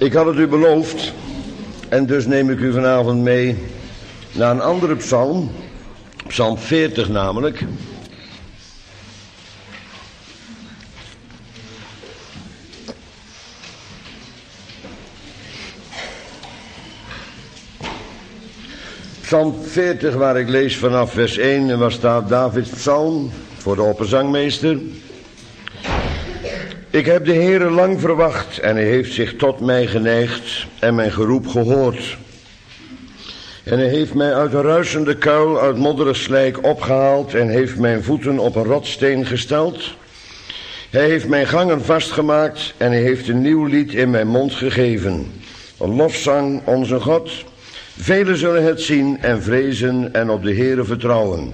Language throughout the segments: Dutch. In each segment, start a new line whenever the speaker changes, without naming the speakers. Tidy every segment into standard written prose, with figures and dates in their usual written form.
Ik had het u beloofd en dus neem ik u vanavond mee naar een andere psalm, psalm 40 namelijk. Psalm 40 waar ik lees vanaf vers 1 en waar staat Davids psalm voor de opperzangmeester. Ik heb de Heere lang verwacht en hij heeft zich tot mij geneigd en mijn geroep gehoord. En hij heeft mij uit een ruisende kuil, uit modderig slijk opgehaald en heeft mijn voeten op een rotsteen gesteld. Hij heeft mijn gangen vastgemaakt en hij heeft een nieuw lied in mijn mond gegeven. Een lofzang onze God. Velen zullen het zien en vrezen en op de Heere vertrouwen.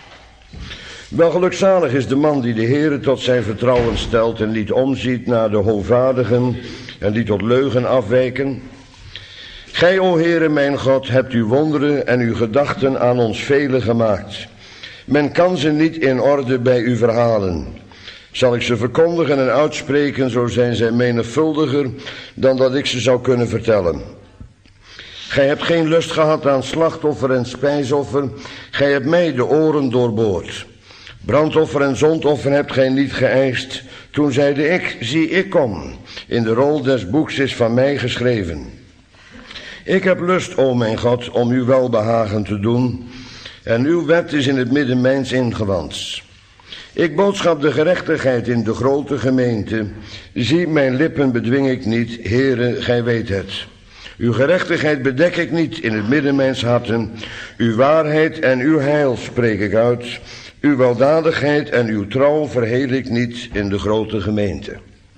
Wel gelukzalig is de man die de Heere tot zijn vertrouwen stelt en niet omziet naar de hoogvaardigen en die tot leugen afwijken. Gij, o Heere mijn God, hebt uw wonderen en uw gedachten aan ons velen gemaakt. Men kan ze niet in orde bij u verhalen. Zal ik ze verkondigen en uitspreken, zo zijn zij menigvuldiger dan dat ik ze zou kunnen vertellen. Gij hebt geen lust gehad aan slachtoffer en spijsoffer, gij hebt mij de oren doorboord. Brandoffer en zondoffer hebt gij niet geëist. Toen zeide ik, zie ik kom, in de rol des boeks is van mij geschreven. Ik heb lust, o mijn God, om uw welbehagen te doen, en uw wet is in het midden mijns ingewand. Ik boodschap de gerechtigheid in de grote gemeente. Zie, mijn lippen bedwing ik niet, Heere, gij weet het. Uw gerechtigheid bedek ik niet in het midden mijns harten. Uw waarheid en uw heil spreek ik uit. Uw weldadigheid en uw trouw verheel ik niet in de grote gemeente.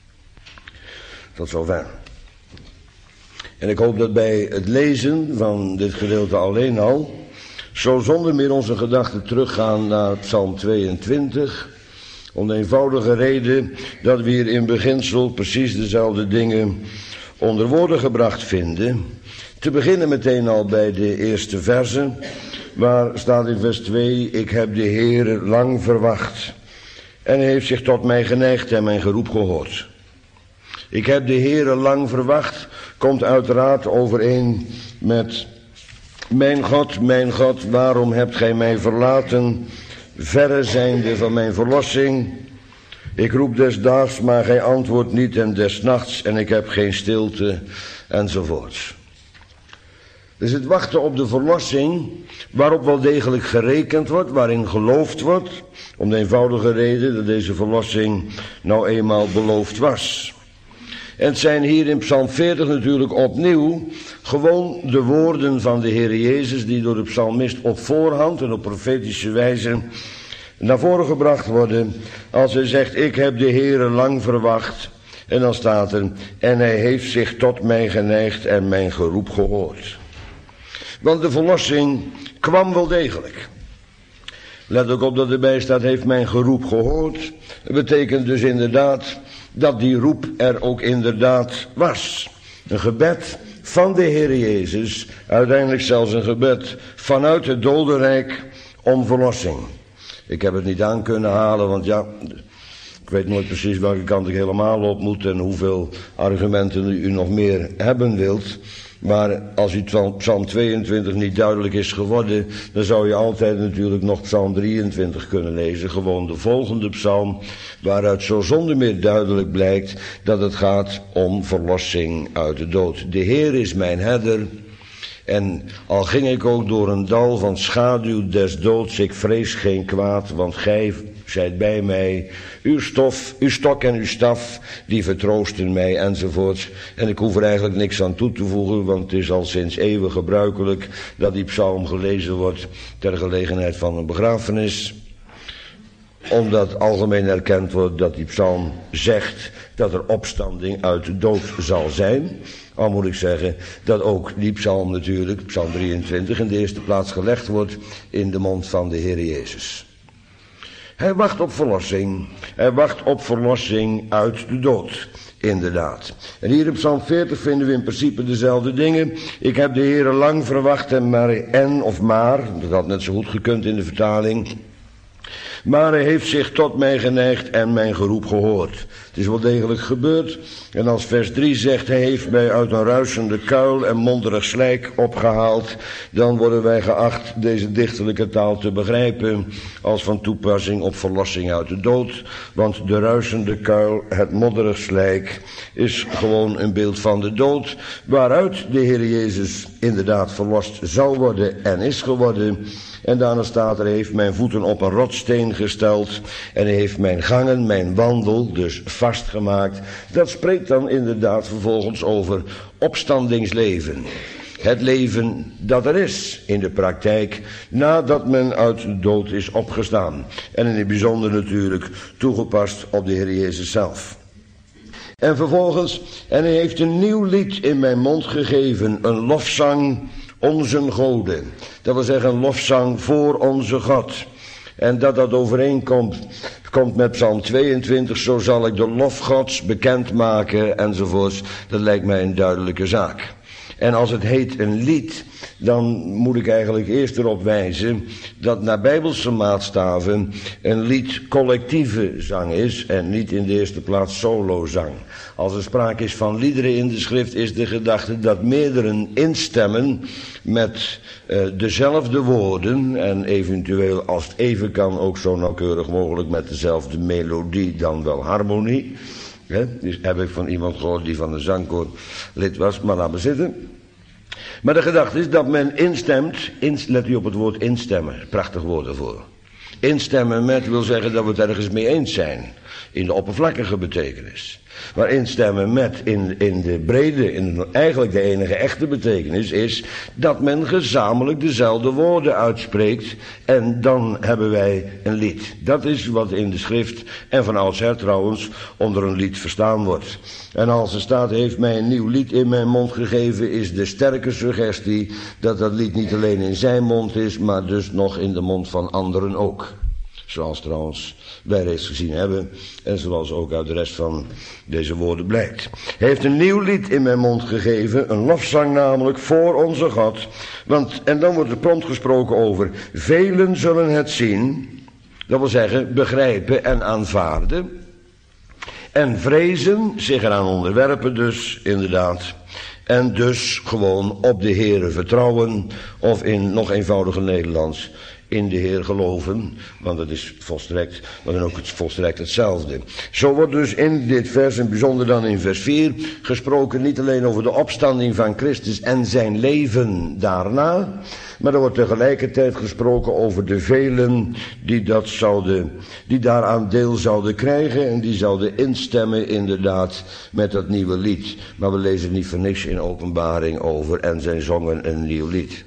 Tot zover. En ik hoop dat bij het lezen van dit gedeelte alleen al, zo zonder meer onze gedachten teruggaan naar Psalm 22, om de eenvoudige reden dat we hier in beginsel precies dezelfde dingen onder woorden gebracht vinden. Te beginnen meteen al bij de eerste verse, waar staat in vers 2, ik heb de Heere lang verwacht en hij heeft zich tot mij geneigd en mijn geroep gehoord. Ik heb de Heere lang verwacht, komt uiteraard overeen met mijn God, waarom hebt gij mij verlaten, verre zijnde van mijn verlossing. Ik roep des daags, maar gij antwoordt niet en des nachts en ik heb geen stilte, enzovoorts. Dus het wachten op de verlossing, waarop wel degelijk gerekend wordt, waarin geloofd wordt, om de eenvoudige reden dat deze verlossing nou eenmaal beloofd was. En het zijn hier in Psalm 40 natuurlijk opnieuw gewoon de woorden van de Heer Jezus, die door de psalmist op voorhand en op profetische wijze naar voren gebracht worden, als hij zegt, ik heb de Heere lang verwacht, en dan staat er, en hij heeft zich tot mij geneigd en mijn geroep gehoord. Want de verlossing kwam wel degelijk. Let ook op dat erbij staat, heeft mijn geroep gehoord. Dat betekent dus inderdaad dat die roep er ook inderdaad was. Een gebed van de Heer Jezus, uiteindelijk zelfs een gebed vanuit het dodenrijk om verlossing. Ik heb het niet aan kunnen halen, want ja, ik weet nooit precies welke kant ik helemaal op moet en hoeveel argumenten u nog meer hebben wilt. Maar als u Psalm 22 niet duidelijk is geworden, dan zou je altijd natuurlijk nog Psalm 23 kunnen lezen. Gewoon de volgende psalm, waaruit zo zonder meer duidelijk blijkt dat het gaat om verlossing uit de dood. De Heer is mijn herder. En al ging ik ook door een dal van schaduw des doods, ik vrees geen kwaad, want gij zijt bij mij. Uw stok en uw staf, die vertroosten mij, enzovoorts. En ik hoef er eigenlijk niks aan toe te voegen, want het is al sinds eeuwen gebruikelijk dat die psalm gelezen wordt ter gelegenheid van een begrafenis. Omdat algemeen erkend wordt dat die psalm zegt dat er opstanding uit de dood zal zijn. Al moet ik zeggen dat ook die psalm natuurlijk, psalm 23, in de eerste plaats gelegd wordt in de mond van de Heer Jezus. Hij wacht op verlossing. Hij wacht op verlossing uit de dood. Inderdaad. En hier in Psalm 40 vinden we in principe dezelfde dingen. Ik heb de Heere lang verwacht en maar, dat had net zo goed gekund in de vertaling. Maar hij heeft zich tot mij geneigd en mijn geroep gehoord. Het is wel degelijk gebeurd. En als vers 3 zegt, hij heeft mij uit een ruisende kuil en monderig slijk opgehaald, dan worden wij geacht deze dichterlijke taal te begrijpen als van toepassing op verlossing uit de dood. Want de ruisende kuil, het modderig slijk, is gewoon een beeld van de dood, waaruit de Heer Jezus inderdaad verlost zal worden en is geworden. En daarna staat er, hij heeft mijn voeten op een rotsteen gesteld en hij heeft mijn gangen, mijn wandel dus vastgemaakt. Dat spreekt dan inderdaad vervolgens over opstandingsleven. Het leven dat er is in de praktijk nadat men uit de dood is opgestaan. En in het bijzonder natuurlijk toegepast op de Heer Jezus zelf. En vervolgens, en hij heeft een nieuw lied in mijn mond gegeven, een lofzang onze goden. Dat wil zeggen een lofzang voor onze God. En dat overeenkomt met Psalm 22, zo zal ik de lof Gods bekendmaken enzovoorts. Dat lijkt mij een duidelijke zaak. En als het heet een lied, dan moet ik eigenlijk eerst erop wijzen dat naar Bijbelse maatstaven een lied collectieve zang is en niet in de eerste plaats solozang. Als er sprake is van liederen in de schrift, is de gedachte dat meerdere instemmen met dezelfde woorden en eventueel als het even kan ook zo nauwkeurig mogelijk met dezelfde melodie dan wel harmonie. Dus heb ik van iemand gehoord die van een zangkoor lid was, maar laat maar zitten. Maar de gedachte is dat men instemt, let u op het woord instemmen, prachtig woord ervoor. Instemmen met wil zeggen dat we het ergens mee eens zijn, in de oppervlakkige betekenis. Maar instemmen met in de brede, eigenlijk de enige echte betekenis is dat men gezamenlijk dezelfde woorden uitspreekt en dan hebben wij een lied. Dat is wat in de schrift en van oudsher trouwens onder een lied verstaan wordt. En als er staat, heeft mij een nieuw lied in mijn mond gegeven, is de sterke suggestie dat dat lied niet alleen in zijn mond is, maar dus nog in de mond van anderen ook. Zoals trouwens wij reeds gezien hebben en zoals ook uit de rest van deze woorden blijkt. Hij heeft een nieuw lied in mijn mond gegeven, een lofzang namelijk voor onze God. En dan wordt er prompt gesproken over, velen zullen het zien, dat wil zeggen begrijpen en aanvaarden. En vrezen, zich eraan onderwerpen dus, inderdaad. En dus gewoon op de Heere vertrouwen, of in nog eenvoudiger Nederlands, in de Heer geloven, want dat is volstrekt, maar dan ook volstrekt hetzelfde. Zo wordt dus in dit vers, en bijzonder dan in vers 4, gesproken niet alleen over de opstanding van Christus en zijn leven daarna, maar er wordt tegelijkertijd gesproken over de velen die daaraan deel zouden krijgen en die zouden instemmen inderdaad met dat nieuwe lied. Maar we lezen niet voor niks in Openbaring over en zij zongen een nieuw lied.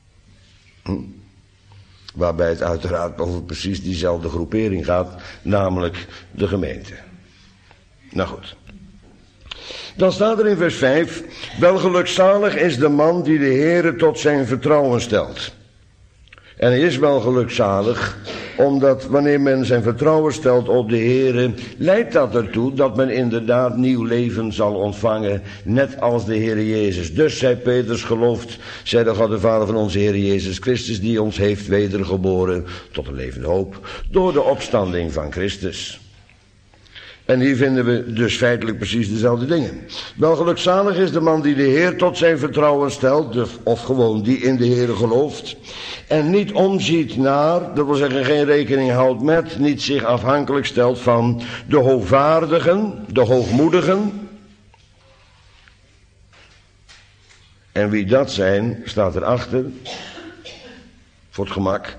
Waarbij het uiteraard over precies diezelfde groepering gaat, namelijk de gemeente. Nou goed. Dan staat er in vers 5, wel gelukzalig is de man die de Heere tot zijn vertrouwen stelt. En hij is wel gelukzalig, omdat wanneer men zijn vertrouwen stelt op de Heere, leidt dat ertoe dat men inderdaad nieuw leven zal ontvangen, net als de Heere Jezus. Dus, zei Petrus, gelooft, zij de God de Vader van onze Heere Jezus Christus, die ons heeft wedergeboren tot een levende hoop, door de opstanding van Christus. En hier vinden we dus feitelijk precies dezelfde dingen. Wel gelukzalig is de man die de Heer tot zijn vertrouwen stelt, of gewoon die in de Heer gelooft, en niet omziet naar, dat wil zeggen geen rekening houdt met, niet zich afhankelijk stelt van de hoogvaardigen, de hoogmoedigen. En wie dat zijn, staat erachter, voor het gemak.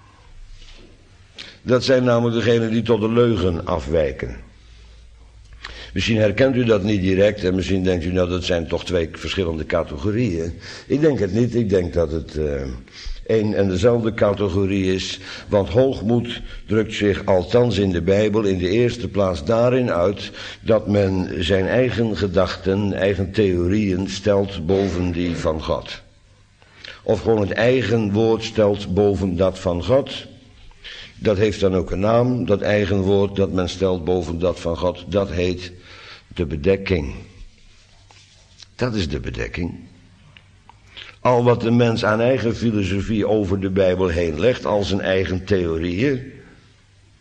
Dat zijn namelijk degenen die tot de leugen afwijken. Misschien herkent u dat niet direct en misschien denkt u, nou dat zijn toch twee verschillende categorieën. Ik denk het niet, ik denk dat het één en dezelfde categorie is. Want hoogmoed drukt zich althans in de Bijbel in de eerste plaats daarin uit dat men zijn eigen gedachten, eigen theorieën stelt boven die van God. Of gewoon het eigen woord stelt boven dat van God. Dat heeft dan ook een naam, dat eigen woord dat men stelt boven dat van God, dat heet de bedekking. Dat is de bedekking. Al wat de mens aan eigen filosofie over de Bijbel heen legt, al zijn eigen theorieën,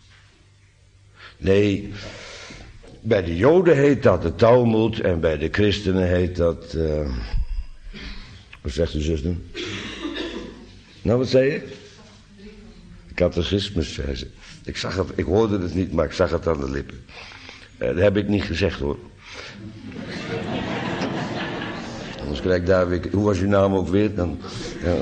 Nee, bij de Joden heet dat de Talmud en bij de christenen heet dat... wat zegt de zus nu? Nou, wat zei je? Catechismus, zei ze. Ik hoorde het niet, maar ik zag het aan de lippen. Dat heb ik niet gezegd, hoor. Anders krijg ik daar weer... Hoe was uw naam ook weer? Dan, ja.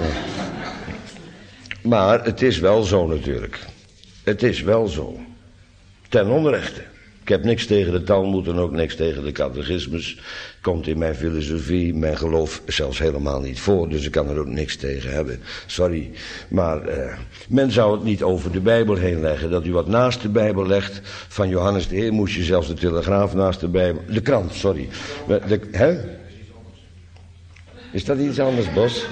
Maar het is wel zo natuurlijk. Het is wel zo. Ten onrechte. Ik heb niks tegen de Talmud en ook niks tegen de catechismus. Komt in mijn filosofie, mijn geloof zelfs helemaal niet voor. Dus ik kan er ook niks tegen hebben. Sorry. Maar men zou het niet over de Bijbel heen leggen. Dat u wat naast de Bijbel legt. Van Johannes de Heer moest je zelfs de Telegraaf naast de Bijbel. De krant, sorry. Hè? Is dat iets anders, Bos?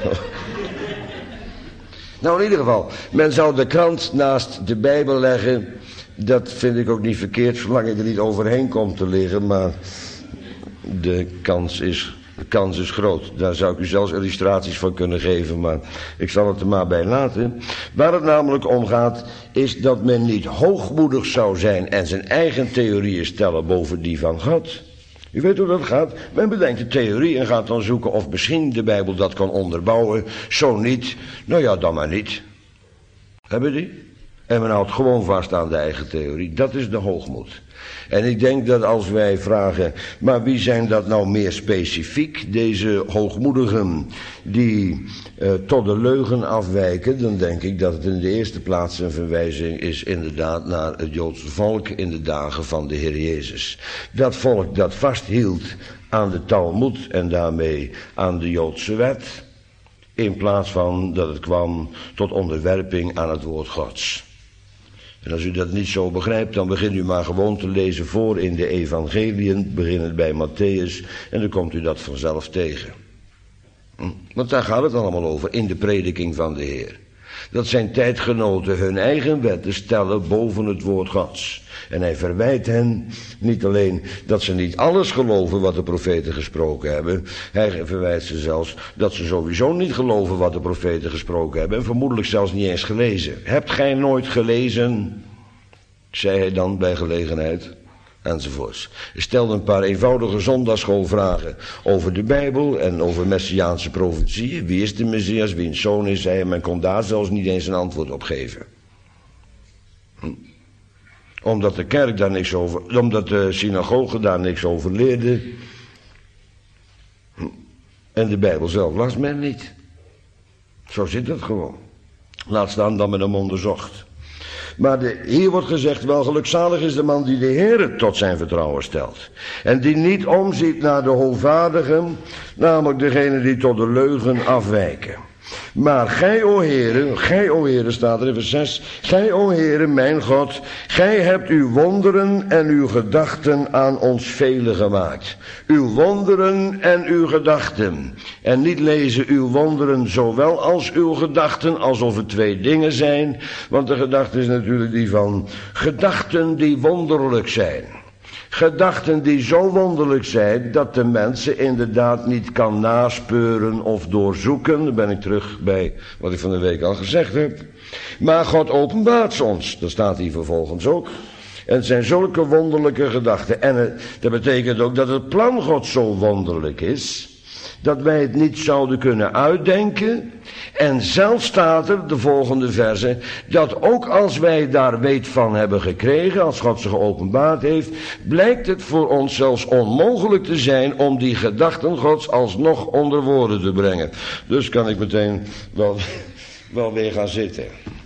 Nou, in ieder geval. Men zou de krant naast de Bijbel leggen. Dat vind ik ook niet verkeerd, zolang ik er niet overheen kom te liggen. Maar de kans is groot. Daar zou ik u zelfs illustraties van kunnen geven, maar ik zal het er maar bij laten. Waar het namelijk om gaat, is dat men niet hoogmoedig zou zijn en zijn eigen theorieën stellen boven die van God. U weet hoe dat gaat. Men bedenkt de theorie en gaat dan zoeken of misschien de Bijbel dat kan onderbouwen. Zo niet, nou ja, dan maar niet. Hebben die? En men houdt gewoon vast aan de eigen theorie. Dat is de hoogmoed. En ik denk dat als wij vragen, maar wie zijn dat nou meer specifiek? Deze hoogmoedigen die tot de leugen afwijken. Dan denk ik dat het in de eerste plaats een verwijzing is inderdaad naar het Joodse volk in de dagen van de Heer Jezus. Dat volk dat vasthield aan de Talmud en daarmee aan de Joodse wet. In plaats van dat het kwam tot onderwerping aan het woord Gods. En als u dat niet zo begrijpt, dan begint u maar gewoon te lezen voor in de evangeliën, beginnend bij Matthäus, en dan komt u dat vanzelf tegen. Want daar gaat het allemaal over, in de prediking van de Heer. Dat zijn tijdgenoten hun eigen wetten stellen boven het woord Gods. En hij verwijt hen niet alleen dat ze niet alles geloven wat de profeten gesproken hebben. Hij verwijt ze zelfs dat ze sowieso niet geloven wat de profeten gesproken hebben. En vermoedelijk zelfs niet eens gelezen. Hebt gij nooit gelezen? Zei hij dan bij gelegenheid. Enzovoorts. Hij stelde een paar eenvoudige zondagsschoolvragen over de Bijbel en over messiaanse profetieën. Wie is de Messias, wiens zoon is hij? En men kon daar zelfs niet eens een antwoord op geven. Omdat de kerk daar niks over, omdat de synagoge daar niks over leerde. En de Bijbel zelf las men niet. Zo zit het gewoon. Laat staan dat men hem onderzocht. Maar hier wordt gezegd, wel gelukzalig is de man die de Heere tot zijn vertrouwen stelt. En die niet omziet naar de hoogvaardigen, namelijk degene die tot de leugen afwijken. Maar gij, o Heere, staat er in vers 6, gij, o Heere, mijn God, gij hebt uw wonderen en uw gedachten aan ons velen gemaakt. Uw wonderen en uw gedachten. En niet lezen uw wonderen zowel als uw gedachten, alsof het twee dingen zijn. Want de gedachte is natuurlijk die van gedachten die wonderlijk zijn. Gedachten die zo wonderlijk zijn dat de mensen inderdaad niet kan naspeuren of doorzoeken. Dan ben ik terug bij wat ik van de week al gezegd heb. Maar God openbaart ze ons. Dat staat hier vervolgens ook. En het zijn zulke wonderlijke gedachten. En dat betekent ook dat het plan God zo wonderlijk is, dat wij het niet zouden kunnen uitdenken. En zelfs staat er, de volgende verse, dat ook als wij daar weet van hebben gekregen, als God ze geopenbaard heeft, blijkt het voor ons zelfs onmogelijk te zijn om die gedachten Gods alsnog onder woorden te brengen. Dus kan ik meteen wel weer gaan zitten.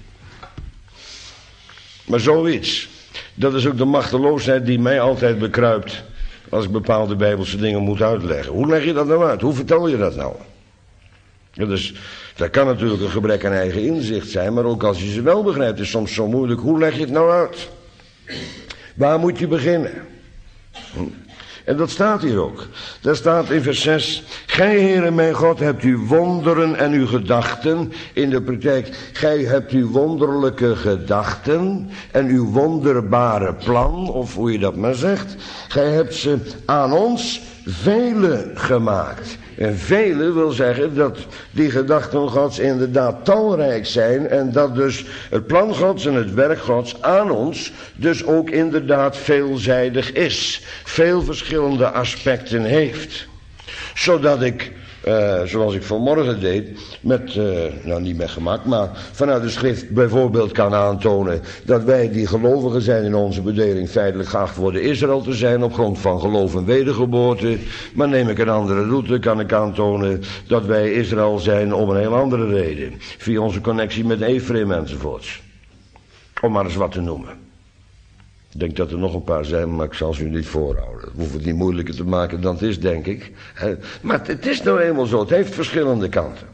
Maar zoiets, dat is ook de machteloosheid die mij altijd bekruipt als ik bepaalde bijbelse dingen moet uitleggen. Hoe leg je dat nou uit? Hoe vertel je dat nou? Ja, dus dat kan natuurlijk een gebrek aan eigen inzicht zijn, maar ook als je ze wel begrijpt, is soms zo moeilijk. Hoe leg je het nou uit? Waar moet je beginnen? En dat staat hier ook. Daar staat in vers 6. Gij, Heere mijn God, hebt uw wonderen en uw gedachten. In de praktijk, gij hebt uw wonderlijke gedachten en uw wonderbare plan, of hoe je dat maar zegt. Gij hebt ze aan ons vele gemaakt. En vele wil zeggen dat die gedachten Gods inderdaad talrijk zijn en dat dus het plan Gods en het werk Gods aan ons dus ook inderdaad veelzijdig is. Veel verschillende aspecten heeft. Zodat ik, zoals ik vanmorgen deed, niet met gemak, maar vanuit de schrift bijvoorbeeld kan aantonen dat wij die gelovigen zijn in onze bedeling feitelijk geacht worden Israël te zijn op grond van geloof en wedergeboorte. Maar neem ik een andere route, kan ik aantonen dat wij Israël zijn om een heel andere reden. Via onze connectie met Ephraim enzovoorts. Om maar eens wat te noemen. Ik denk dat er nog een paar zijn, maar ik zal ze u niet voorhouden. We hoeven het niet moeilijker te maken dan het is, denk ik. Maar het is nou eenmaal zo, het heeft verschillende kanten.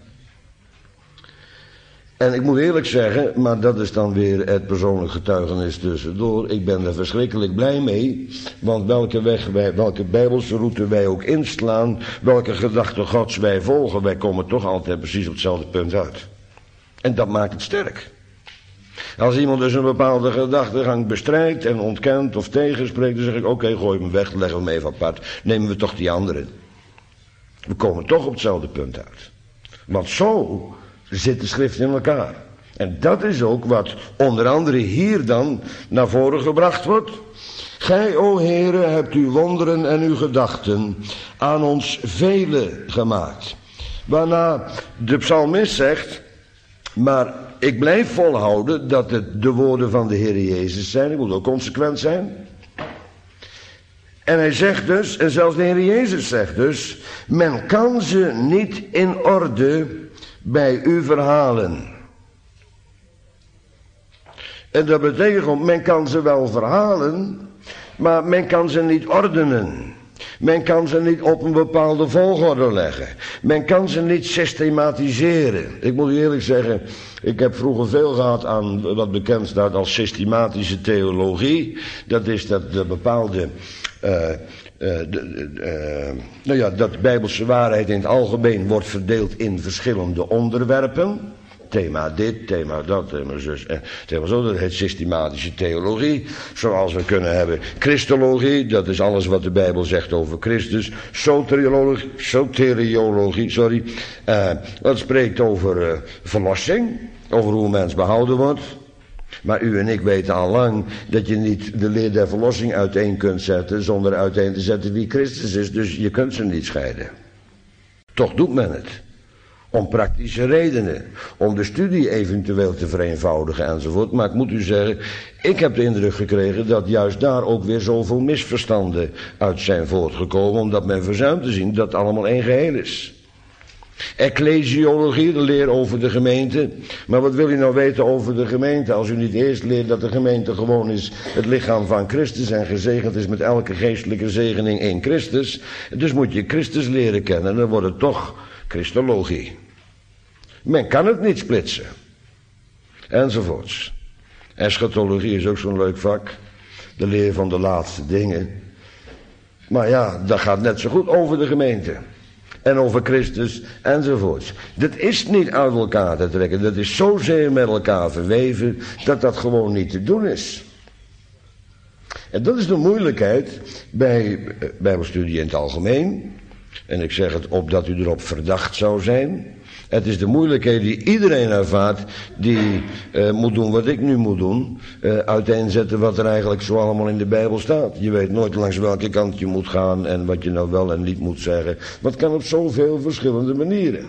En ik moet eerlijk zeggen, maar dat is dan weer het persoonlijk getuigenis tussendoor. Ik ben er verschrikkelijk blij mee, want welke bijbelse route wij ook inslaan, welke gedachten Gods wij volgen, wij komen toch altijd precies op hetzelfde punt uit. En dat maakt het sterk. Als iemand dus een bepaalde gedachtegang bestrijdt en ontkent of tegenspreekt, dan zeg ik, oké, gooi hem weg, leggen we hem even apart, nemen we toch die andere. We komen toch op hetzelfde punt uit. Want zo zit de schrift in elkaar. En dat is ook wat onder andere hier dan naar voren gebracht wordt. Gij, o Heere, hebt uw wonderen en uw gedachten aan ons vele gemaakt. Waarna de psalmist zegt, maar ik blijf volhouden dat het de woorden van de Heer Jezus zijn. Ik moet ook consequent zijn. En hij zegt dus, en zelfs de Heer Jezus zegt dus, men kan ze niet in orde bij u verhalen. En dat betekent, men kan ze wel verhalen, maar men kan ze niet ordenen. Men kan ze niet op een bepaalde volgorde leggen. Men kan ze niet systematiseren. Ik moet u eerlijk zeggen, ik heb vroeger veel gehad aan wat bekend staat als systematische theologie. Dat is dat de bepaalde, dat de bijbelse waarheid in het algemeen wordt verdeeld in verschillende onderwerpen. Thema dit, thema dat, thema zus, thema zo, dat heet systematische theologie. Zoals we kunnen hebben Christologie, dat is alles wat de Bijbel zegt over Christus. Soteriologie, dat spreekt over verlossing, over hoe een mens behouden wordt. Maar u en ik weten al lang dat je niet de leer der verlossing uiteen kunt zetten zonder uiteen te zetten wie Christus is. Dus je kunt ze niet scheiden. Toch doet men het. Om praktische redenen. Om de studie eventueel te vereenvoudigen enzovoort. Maar ik moet u zeggen, ik heb de indruk gekregen dat juist daar ook weer zoveel misverstanden uit zijn voortgekomen. Omdat men verzuimt te zien dat het allemaal één geheel is. Ecclesiologie, de leer over de gemeente. Maar wat wil u nou weten over de gemeente als u niet eerst leert dat de gemeente gewoon is het lichaam van Christus en gezegend is met elke geestelijke zegening in Christus. Dus moet je Christus leren kennen en dan wordt het toch Christologie. Men kan het niet splitsen. Enzovoorts. Eschatologie is ook zo'n leuk vak. De leer van de laatste dingen. Maar ja, dat gaat net zo goed over de gemeente. En over Christus enzovoorts. Dat is niet uit elkaar te trekken. Dat is zozeer met elkaar verweven dat dat gewoon niet te doen is. En dat is de moeilijkheid bij bijbelstudie in het algemeen. En ik zeg het opdat u erop verdacht zou zijn. Het is de moeilijkheid die iedereen ervaart die moet doen wat ik nu moet doen. Uiteenzetten wat er eigenlijk zo allemaal in de Bijbel staat. Je weet nooit langs welke kant je moet gaan en wat je nou wel en niet moet zeggen. Want het kan op zoveel verschillende manieren.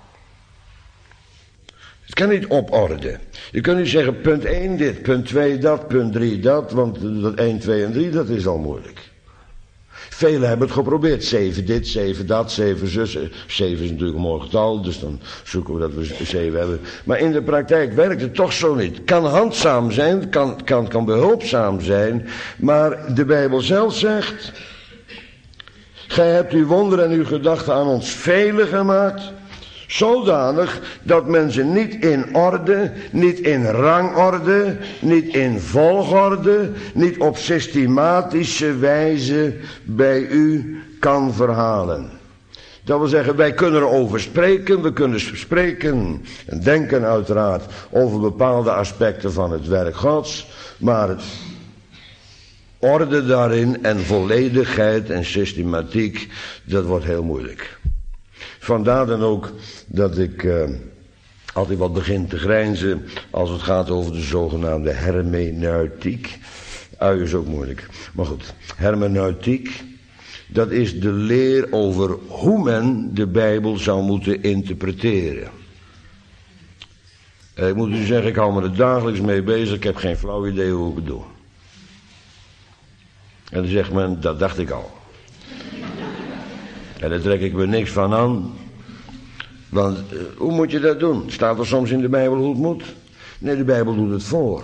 Het kan niet op orde. Je kunt niet zeggen punt 1 dit, punt 2 dat, punt 3 dat. Want dat 1, 2 en 3 dat is al moeilijk. Velen hebben het geprobeerd. 7 dit, 7 dat, 7 zus. 7 is natuurlijk een mooi getal, dus dan zoeken we dat we 7 hebben. Maar in de praktijk werkt het toch zo niet. Kan handzaam zijn, kan behulpzaam zijn. Maar de Bijbel zelf zegt, gij hebt uw wonderen en uw gedachten aan ons vele gemaakt. Zodanig dat men ze niet in orde, niet in rangorde, niet in volgorde, niet op systematische wijze bij u kan verhalen. Dat wil zeggen, wij kunnen erover spreken, we kunnen spreken en denken uiteraard over bepaalde aspecten van het werk Gods, maar orde daarin en volledigheid en systematiek, dat wordt heel moeilijk. Vandaar dan ook dat ik altijd wat begin te grijnzen als het gaat over de zogenaamde hermeneutiek. Ui is ook moeilijk. Maar goed, hermeneutiek, dat is de leer over hoe men de Bijbel zou moeten interpreteren. Ik moet u zeggen, ik hou me er dagelijks mee bezig, ik heb geen flauw idee hoe ik het doe. En dan zegt men, dat dacht ik al. En daar trek ik me niks van aan. Want hoe moet je dat doen? Staat er soms in de Bijbel hoe het moet? Nee, de Bijbel doet het voor.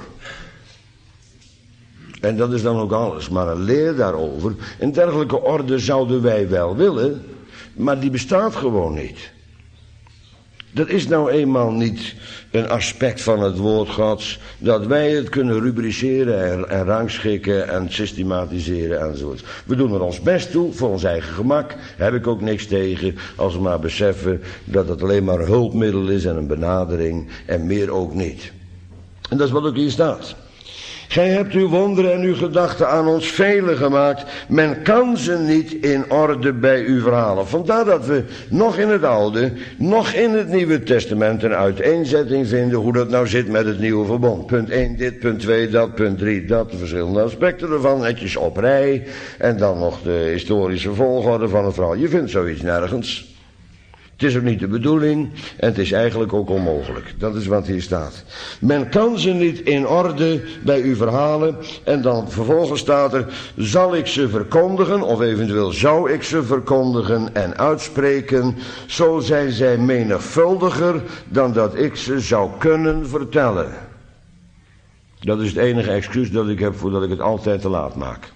En dat is dan ook alles. Maar een leer daarover. Een dergelijke orde zouden wij wel willen. Maar die bestaat gewoon niet. Dat is nou eenmaal niet een aspect van het woord Gods, dat wij het kunnen rubriceren en rangschikken en systematiseren enzovoort. We doen er ons best toe, voor ons eigen gemak. Daar heb ik ook niks tegen, als we maar beseffen dat het alleen maar een hulpmiddel is en een benadering en meer ook niet. En dat is wat ook hier staat. Gij hebt uw wonderen en uw gedachten aan ons velen gemaakt. Men kan ze niet in orde bij u verhalen. Vandaar dat we nog in het Oude, nog in het Nieuwe Testament een uiteenzetting vinden hoe dat nou zit met het Nieuwe Verbond. Punt 1 dit, punt 2 dat, punt 3 dat, de verschillende aspecten ervan, netjes op rij. En dan nog de historische volgorde van het verhaal. Je vindt zoiets nergens. Het is ook niet de bedoeling en het is eigenlijk ook onmogelijk. Dat is wat hier staat. Men kan ze niet in orde bij u verhalen. En dan vervolgens staat er, zal ik ze verkondigen, of eventueel zou ik ze verkondigen en uitspreken, zo zijn zij menigvuldiger dan dat ik ze zou kunnen vertellen. Dat is het enige excuus dat ik heb voordat ik het altijd te laat maak.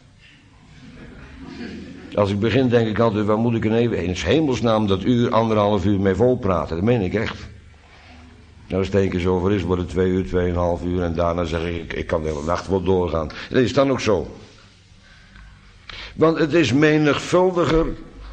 Als ik begin denk ik altijd, waar moet ik in hemelsnaam dat uur, 1,5 uur mee volpraten? Dat meen ik echt. Nou, als het één keer zo over is, wordt het 2 uur, 2,5 uur en daarna zeg ik kan de hele nacht wel doorgaan. Dat is dan ook zo. Want het is menigvuldiger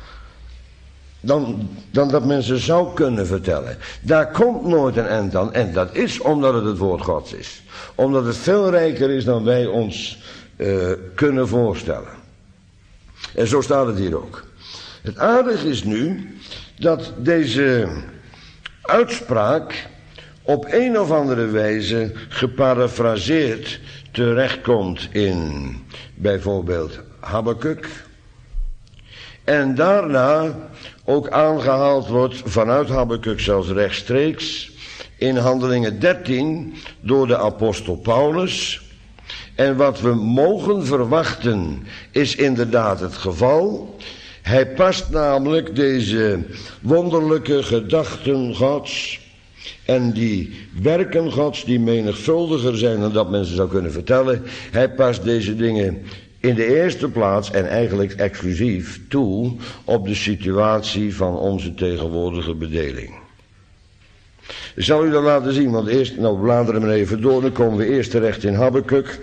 dan dat men ze zou kunnen vertellen. Daar komt nooit een eind aan. En dat is omdat het woord Gods is. Omdat het veel rijker is dan wij ons kunnen voorstellen. En zo staat het hier ook. Het aardige is nu dat deze uitspraak op een of andere wijze geparafraseerd terechtkomt in bijvoorbeeld Habakuk. En daarna ook aangehaald wordt vanuit Habakuk zelfs rechtstreeks in Handelingen 13 door de apostel Paulus. En wat we mogen verwachten is inderdaad het geval. Hij past namelijk deze wonderlijke gedachten Gods en die werken Gods die menigvuldiger zijn dan dat men ze zou kunnen vertellen. Hij past deze dingen in de eerste plaats en eigenlijk exclusief toe op de situatie van onze tegenwoordige bedeling. Ik zal u dat laten zien, want eerst, nou bladeren we even door, dan komen we eerst terecht in Habakuk.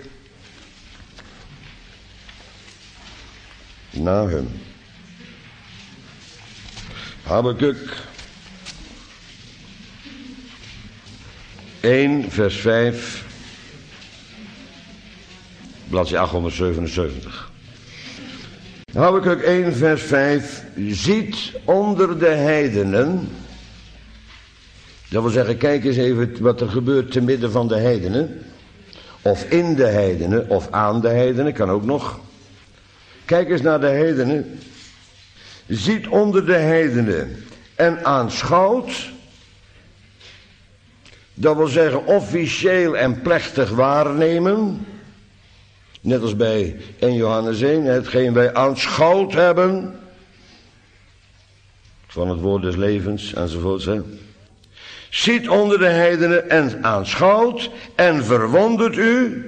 Nahum. Habakuk 1 vers 5 bladzijde 877. Habakuk 1 vers 5 ziet onder de heidenen, dat wil zeggen kijk eens even wat er gebeurt te midden van de heidenen, of in de heidenen of aan de heidenen, kan ook nog. Kijk eens naar de heidenen. Ziet onder de heidenen en aanschouwt. Dat wil zeggen officieel en plechtig waarnemen. Net als bij 1 Johannes 1. Hetgeen wij aanschouwd hebben. Van het woord des levens enzovoorts. Ziet onder de heidenen en aanschouwt en verwondert u.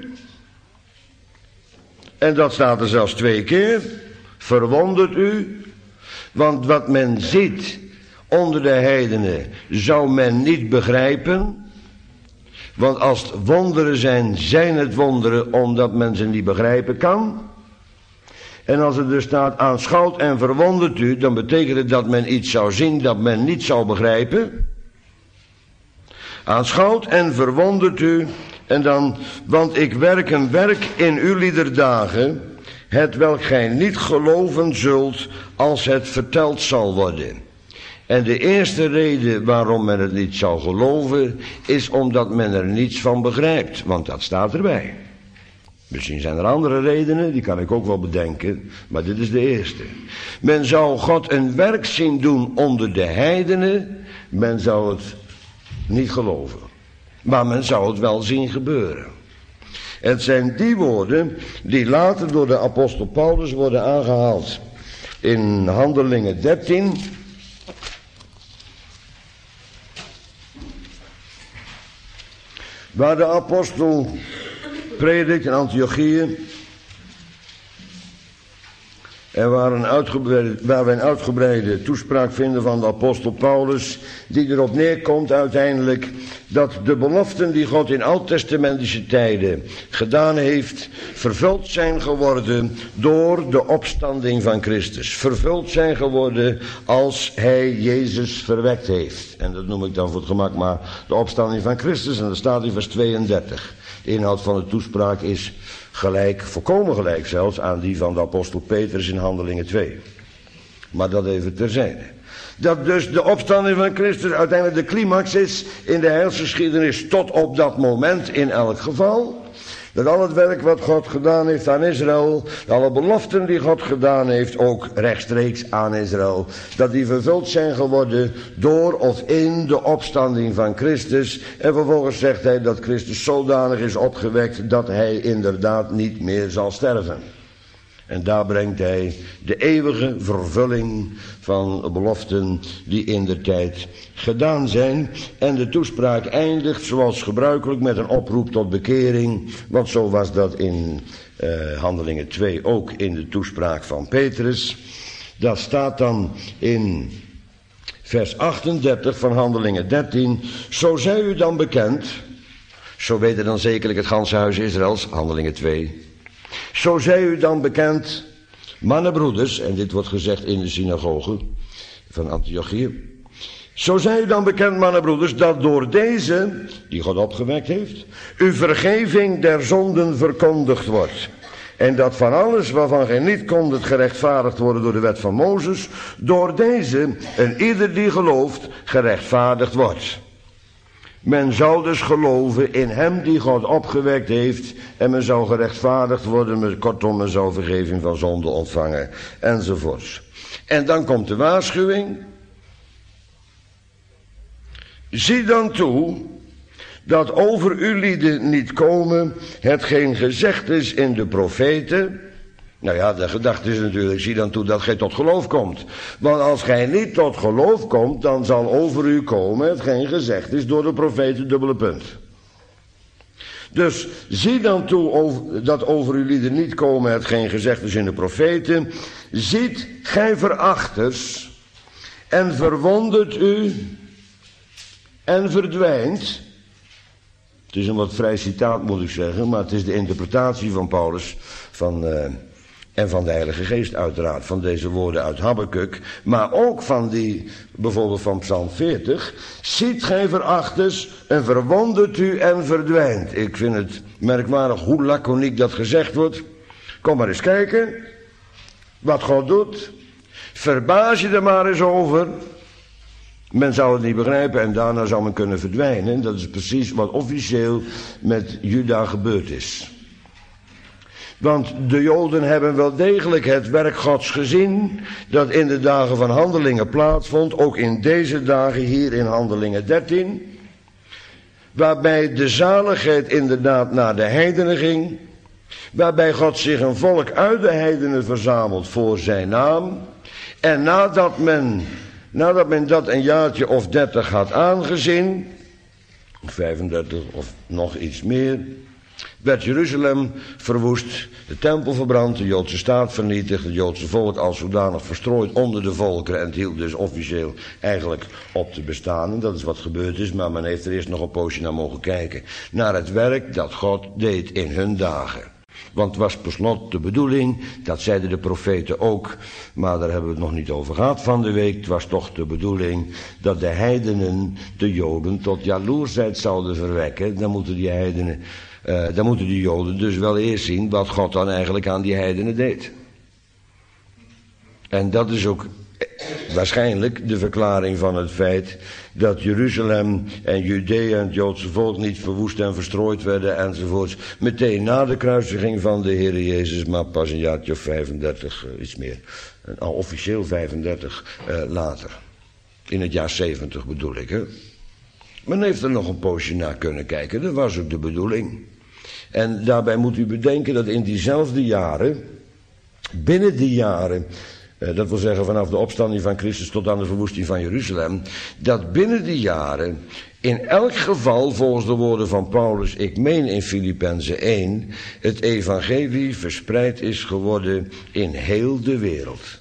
En dat staat er zelfs 2 keer. Verwondert u. Want wat men ziet onder de heidenen zou men niet begrijpen. Want als het wonderen zijn, zijn het wonderen omdat men ze niet begrijpen kan. En als er dus staat aanschouwt en verwondert u, dan betekent het dat men iets zou zien dat men niet zou begrijpen. Aanschouwt en verwondert u. En dan, want ik werk een werk in uw lieder dagen, hetwelk gij niet geloven zult als het verteld zal worden. En de eerste reden waarom men het niet zal geloven, is omdat men er niets van begrijpt, want dat staat erbij. Misschien zijn er andere redenen, die kan ik ook wel bedenken, maar dit is de eerste. Men zou God een werk zien doen onder de heidenen, men zou het niet geloven. Maar men zou het wel zien gebeuren. Het zijn die woorden die later door de apostel Paulus worden aangehaald. In Handelingen 13... waar de apostel predikt in Antiochië. En waar we een uitgebreide toespraak vinden van de apostel Paulus, die erop neerkomt uiteindelijk dat de beloften die God in oud-testamentische tijden gedaan heeft, vervuld zijn geworden door de opstanding van Christus. Vervuld zijn geworden als hij Jezus verwekt heeft. En dat noem ik dan voor het gemak maar de opstanding van Christus. En dat staat in vers 32. De inhoud van de toespraak is gelijk, volkomen gelijk zelfs, aan die van de apostel Petrus in Handelingen 2. Maar dat even terzijde. Dat dus de opstanding van Christus uiteindelijk de climax is in de heilsgeschiedenis tot op dat moment in elk geval. Dat al het werk wat God gedaan heeft aan Israël, alle beloften die God gedaan heeft, ook rechtstreeks aan Israël, dat die vervuld zijn geworden door of in de opstanding van Christus. En vervolgens zegt hij dat Christus zodanig is opgewekt dat hij inderdaad niet meer zal sterven. En daar brengt hij de eeuwige vervulling van beloften die in de tijd gedaan zijn. En de toespraak eindigt zoals gebruikelijk met een oproep tot bekering. Want zo was dat in Handelingen 2 ook in de toespraak van Petrus. Dat staat dan in vers 38 van Handelingen 13. Zo zij u dan bekend, zo weten dan zekerlijk het ganse huis Israëls, Handelingen 2... Zo zij u dan bekend, mannenbroeders, en dit wordt gezegd in de synagoge van Antiochië. Zo zij u dan bekend, mannenbroeders, dat door deze, die God opgewekt heeft, uw vergeving der zonden verkondigd wordt. En dat van alles waarvan gij niet kondet gerechtvaardigd worden door de wet van Mozes, door deze en ieder die gelooft gerechtvaardigd wordt. Men zou dus geloven in hem die God opgewekt heeft en men zou gerechtvaardigd worden, kortom men zou vergeving van zonde ontvangen enzovoorts. En dan komt de waarschuwing. Zie dan toe dat over u lieden niet komen hetgeen gezegd is in de profeten. Nou ja, de gedachte is natuurlijk, zie dan toe dat gij tot geloof komt. Want als gij niet tot geloof komt, dan zal over u komen hetgeen gezegd is door de profeten, dubbele punt. Dus zie dan toe dat over u lieden niet komen hetgeen gezegd is in de profeten. Ziet gij verachters en verwondert u en verdwijnt. Het is een wat vrij citaat moet ik zeggen, maar het is de interpretatie van Paulus en van de Heilige Geest uiteraard, van deze woorden uit Habakuk, maar ook van die, bijvoorbeeld van Psalm 40. Ziet gij verachters en verwondert u en verdwijnt. Ik vind het merkwaardig hoe laconiek dat gezegd wordt. Kom maar eens kijken wat God doet. Verbaas je er maar eens over. Men zou het niet begrijpen en daarna zou men kunnen verdwijnen. Dat is precies wat officieel met Juda gebeurd is. Want de Joden hebben wel degelijk het werk Gods gezien dat in de dagen van Handelingen plaatsvond, ook in deze dagen hier in Handelingen 13, waarbij de zaligheid inderdaad naar de heidenen ging, waarbij God zich een volk uit de heidenen verzamelt voor zijn naam, en nadat men dat een jaartje of 30 had aangezien, 35 of nog iets meer, werd Jeruzalem verwoest, de tempel verbrand, de Joodse staat vernietigd, het Joodse volk als zodanig verstrooid onder de volkeren en het hield dus officieel eigenlijk op te bestaan. En dat is wat gebeurd is, maar men heeft er eerst nog een poosje naar mogen kijken. Naar het werk dat God deed in hun dagen. Want het was per slot de bedoeling, dat zeiden de profeten ook, maar daar hebben we het nog niet over gehad van de week. Het was toch de bedoeling dat de heidenen de Joden tot jaloersheid zouden verwekken. Dan moeten die heidenen Dan moeten die Joden dus wel eerst zien wat God dan eigenlijk aan die heidenen deed. En dat is ook waarschijnlijk de verklaring van het feit dat Jeruzalem en Judea en het Joodse volk niet verwoest en verstrooid werden enzovoorts. Meteen na de kruisiging van de Heer Jezus, maar pas een jaartje of 35, iets meer. Officieel 35 later. In het jaar 70 bedoel ik, hè. Men heeft er nog een poosje naar kunnen kijken, dat was ook de bedoeling. En daarbij moet u bedenken dat in diezelfde jaren, binnen die jaren, dat wil zeggen vanaf de opstanding van Christus tot aan de verwoesting van Jeruzalem, dat binnen die jaren in elk geval volgens de woorden van Paulus, ik meen in Filippenzen 1, het evangelie verspreid is geworden in heel de wereld.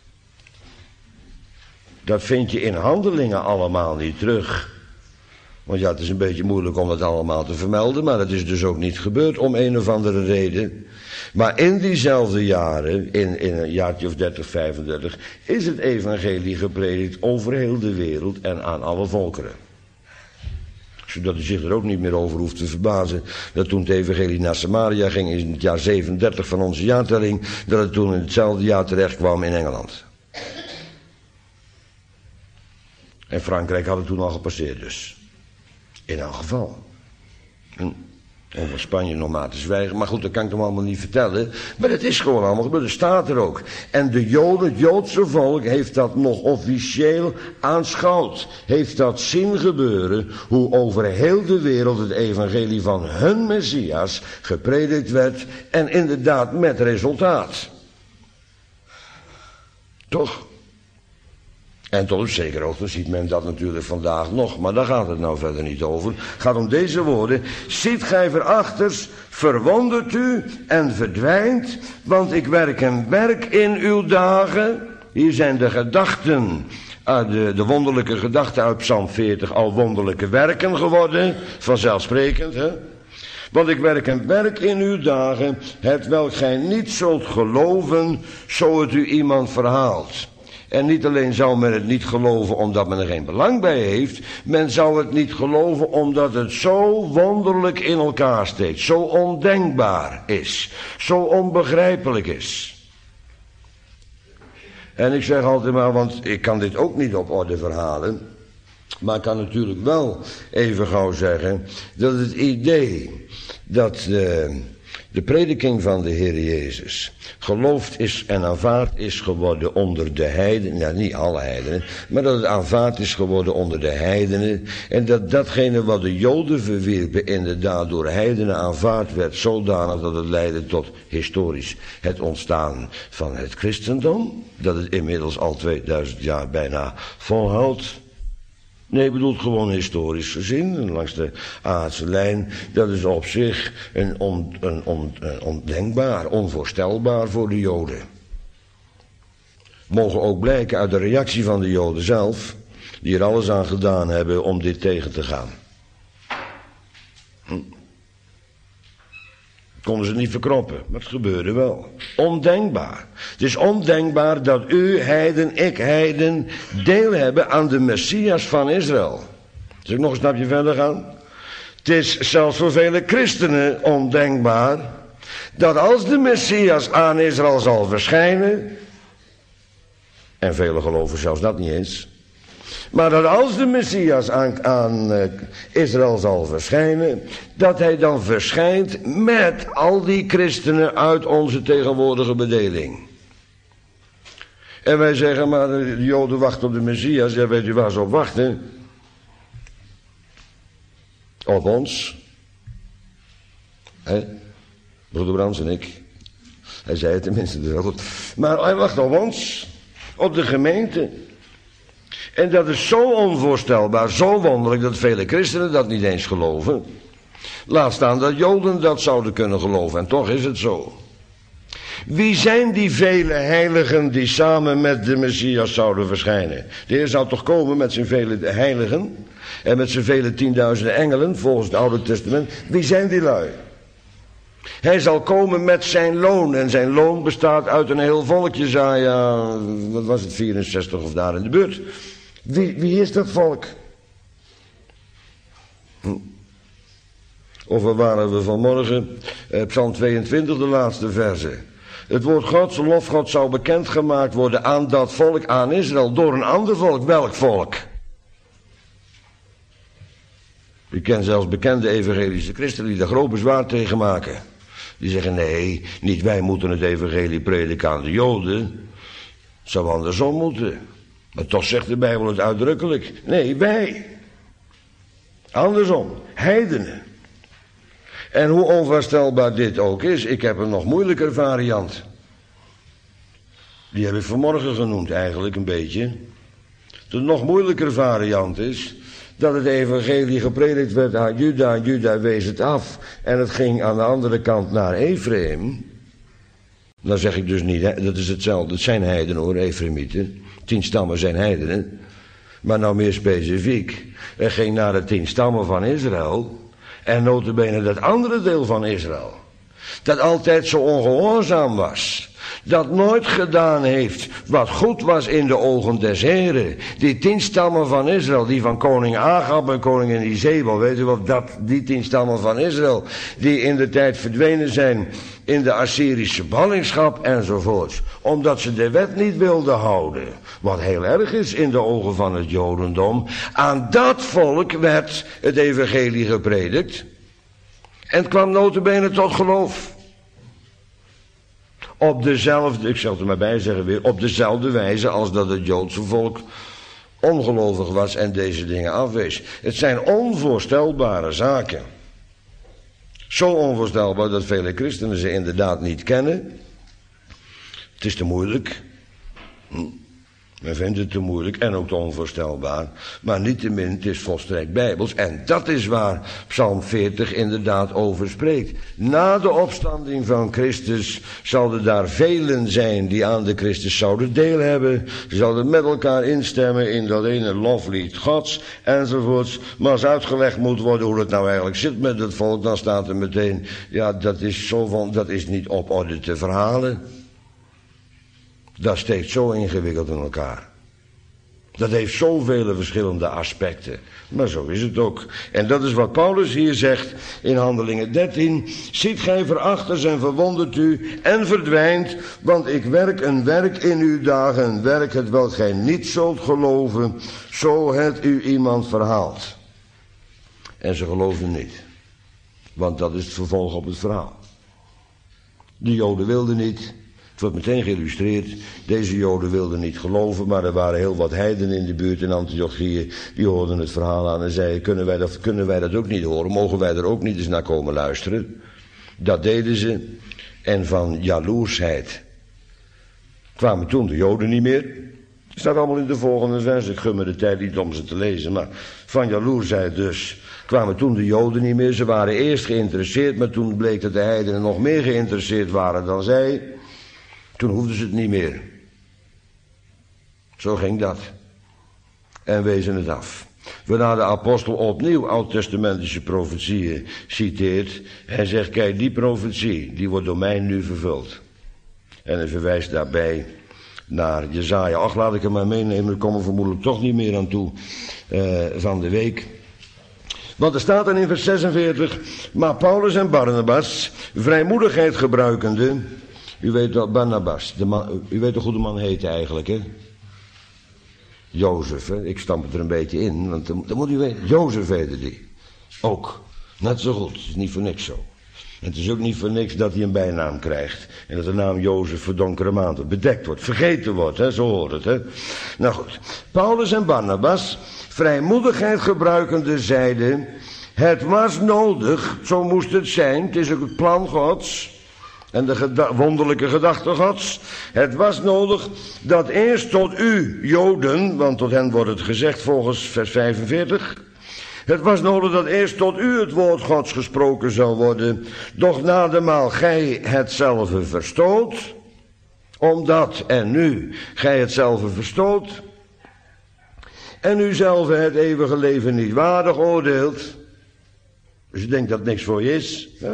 Dat vind je in Handelingen allemaal niet terug. Want ja, het is een beetje moeilijk om dat allemaal te vermelden, maar het is dus ook niet gebeurd om een of andere reden. Maar in diezelfde jaren, in een jaartje of 30, 35, is het evangelie gepredikt over heel de wereld en aan alle volkeren. Zodat u zich er ook niet meer over hoeft te verbazen dat toen het evangelie naar Samaria ging in het jaar 37 van onze jaartelling, dat het toen in hetzelfde jaar terecht kwam in Engeland. En Frankrijk had het toen al gepasseerd dus. In elk geval. En van Spanje nog maar te zwijgen. Maar goed, dat kan ik hem allemaal niet vertellen. Maar het is gewoon allemaal gebeurd. Dat staat er ook. En de Joden, het Joodse volk, heeft dat nog officieel aanschouwd. Heeft dat zien gebeuren. Hoe over heel de wereld het evangelie van hun Messias gepredikt werd. En inderdaad met resultaat. Toch? En tot op zekere hoogte ziet men dat natuurlijk vandaag nog. Maar daar gaat het nou verder niet over. Het gaat om deze woorden. Ziet gij verachters, verwondert u en verdwijnt. Want ik werk een werk in uw dagen. Hier zijn de gedachten. De wonderlijke gedachten uit Psalm 40. Al wonderlijke werken geworden. Vanzelfsprekend, hè. Want ik werk een werk in uw dagen. Hetwelk gij niet zult geloven. Zo het u iemand verhaalt. En niet alleen zou men het niet geloven omdat men er geen belang bij heeft. Men zou het niet geloven omdat het zo wonderlijk in elkaar steekt. Zo ondenkbaar is. Zo onbegrijpelijk is. En ik zeg altijd maar, want ik kan dit ook niet op orde verhalen. Maar ik kan natuurlijk wel even gauw zeggen dat het idee dat de prediking van de Heer Jezus geloofd is en aanvaard is geworden onder de heidenen, ja niet alle heidenen, maar dat het aanvaard is geworden onder de heidenen en dat datgene wat de Joden verwierpen inderdaad door heidenen aanvaard werd zodanig dat het leidde tot historisch het ontstaan van het christendom, dat het inmiddels al 2000 jaar bijna volhoudt. Nee, ik bedoel gewoon historisch gezien, langs de aardse lijn. Dat is op zich een ondenkbaar, onvoorstelbaar voor de Joden. Mogen ook blijken uit de reactie van de Joden zelf, die er alles aan gedaan hebben om dit tegen te gaan. Konden ze niet verkroppen, maar het gebeurde wel. Ondenkbaar. Het is ondenkbaar dat u, heiden, ik, heiden, deel hebben aan de Messias van Israël. Zal ik nog een stapje verder gaan? Het is zelfs voor vele christenen ondenkbaar dat als de Messias aan Israël zal verschijnen, en velen geloven zelfs dat niet eens, maar dat als de Messias aan Israël zal verschijnen, dat hij dan verschijnt met al die christenen uit onze tegenwoordige bedeling. En wij zeggen, maar de Joden wachten op de Messias. Ja, weet u waar ze op wachten? Op ons. Broeder Brans en ik. Hij zei het tenminste wel goed. Maar hij wacht op ons. Op de gemeente. En dat is zo onvoorstelbaar, zo wonderlijk dat vele christenen dat niet eens geloven. Laat staan dat Joden dat zouden kunnen geloven en toch is het zo. Wie zijn die vele heiligen die samen met de Messias zouden verschijnen? De Heer zou toch komen met zijn vele heiligen en met zijn vele 10.000 engelen volgens het Oude Testament. Wie zijn die lui? Hij zal komen met zijn loon en zijn loon bestaat uit een heel volkje, Jesaja, wat was het, 64 of daar in de buurt. Wie is dat volk? Of waar waren we vanmorgen? Psalm 22, de laatste verse. Het woord Gods, lofgod, zou bekendgemaakt worden aan dat volk, aan Israël, door een ander volk. Welk volk? Ik ken zelfs bekende evangelische christenen die daar groot bezwaar tegen maken. Die zeggen, nee, niet wij moeten het evangelie prediken aan de Joden. Het zou andersom moeten. Maar toch zegt de Bijbel het uitdrukkelijk. Nee, wij. Andersom, heidenen. En hoe onvoorstelbaar dit ook is, ik heb een nog moeilijker variant. Die heb ik vanmorgen genoemd eigenlijk een beetje. De nog moeilijker variant is dat het evangelie gepredikt werd aan Juda, en Juda wees het af. En het ging aan de andere kant naar Ephraim. Dan zeg ik dus niet, dat is hetzelfde, het zijn heidenen hoor, Ephraimieten. 10 stammen zijn heidenen. Maar nou meer specifiek, het ging naar de 10 stammen van Israël. En nota bene dat andere deel van Israël, dat altijd zo ongehoorzaam was, dat nooit gedaan heeft wat goed was in de ogen des Heren. Die 10 stammen van Israël, die van koning Agab en koningin Izebel, weet u wel, die 10 stammen van Israël, die in de tijd verdwenen zijn in de Assyrische ballingschap enzovoorts, omdat ze de wet niet wilden houden, wat heel erg is in de ogen van het Jodendom. Aan dat volk werd het evangelie gepredikt en het kwam nota bene tot geloof. Op dezelfde, ik zal het er maar bij zeggen weer, op dezelfde wijze als dat het Joodse volk ongelovig was en deze dingen afwees. Het zijn onvoorstelbare zaken. Zo onvoorstelbaar dat vele christenen ze inderdaad niet kennen. Het is te moeilijk. Men vindt het te moeilijk en ook te onvoorstelbaar. Maar niettemin, het is volstrekt bijbels. En dat is waar Psalm 40 inderdaad over spreekt. Na de opstanding van Christus zouden daar velen zijn die aan de Christus zouden deel hebben. Ze zouden met elkaar instemmen in dat ene loflied Gods enzovoorts. Maar als uitgelegd moet worden hoe het nou eigenlijk zit met het volk, dan staat er meteen, ja, dat is niet op orde te verhalen. Dat steekt zo ingewikkeld in elkaar. Dat heeft zoveel verschillende aspecten. Maar zo is het ook. En dat is wat Paulus hier zegt in Handelingen 13. Ziet gij verachters en verwondert u en verdwijnt, want ik werk een werk in uw dagen, een werk het welk gij niet zult geloven, zo het u iemand verhaalt. En ze geloofden niet. Want dat is het vervolg op het verhaal. De Joden wilden niet. Het wordt meteen geïllustreerd. Deze Joden wilden niet geloven, maar er waren heel wat heidenen in de buurt in Antiochië. Die hoorden het verhaal aan en zeiden, kunnen wij dat ook niet horen? Mogen wij er ook niet eens naar komen luisteren? Dat deden ze. En van jaloersheid kwamen toen de Joden niet meer. Het staat allemaal in de volgende vers. Ik gun me de tijd niet om ze te lezen. Maar van jaloersheid dus kwamen toen de Joden niet meer. Ze waren eerst geïnteresseerd, maar toen bleek dat de heidenen nog meer geïnteresseerd waren dan zij. Toen hoefden ze het niet meer. Zo ging dat. En wezen het af. Waarna de apostel opnieuw oud-testamentische profetieën citeert. En zegt, kijk, die profetie, die wordt door mij nu vervuld. En hij verwijst daarbij naar Jesaja. Ach, laat ik hem maar meenemen, daar komen we vermoedelijk toch niet meer aan toe van de week. Want er staat dan in vers 46, maar Paulus en Barnabas, vrijmoedigheid gebruikende. U weet wat Barnabas, u weet hoe de man heette eigenlijk, hè? Jozef, hè? Ik stamp het er een beetje in, want dan moet u weten. Jozef heette die. Ook. Net zo goed, het is niet voor niks zo. En het is ook niet voor niks dat hij een bijnaam krijgt. En dat de naam Jozef voor donkere maand bedekt wordt, vergeten wordt, hè? Zo hoort het, hè? Nou goed. Paulus en Barnabas, vrijmoedigheid gebruikende, zeiden, het was nodig, zo moest het zijn, het is ook het plan Gods. En de wonderlijke gedachte Gods. Het was nodig dat eerst tot u, Joden, want tot hen wordt het gezegd volgens vers 45. Het was nodig dat eerst tot u het woord Gods gesproken zou worden. Doch nademaal gij hetzelfde verstoot. Omdat en nu gij hetzelfde verstoot. En u zelf het eeuwige leven niet waardig oordeelt. Dus je denkt dat niks voor je is. Hè?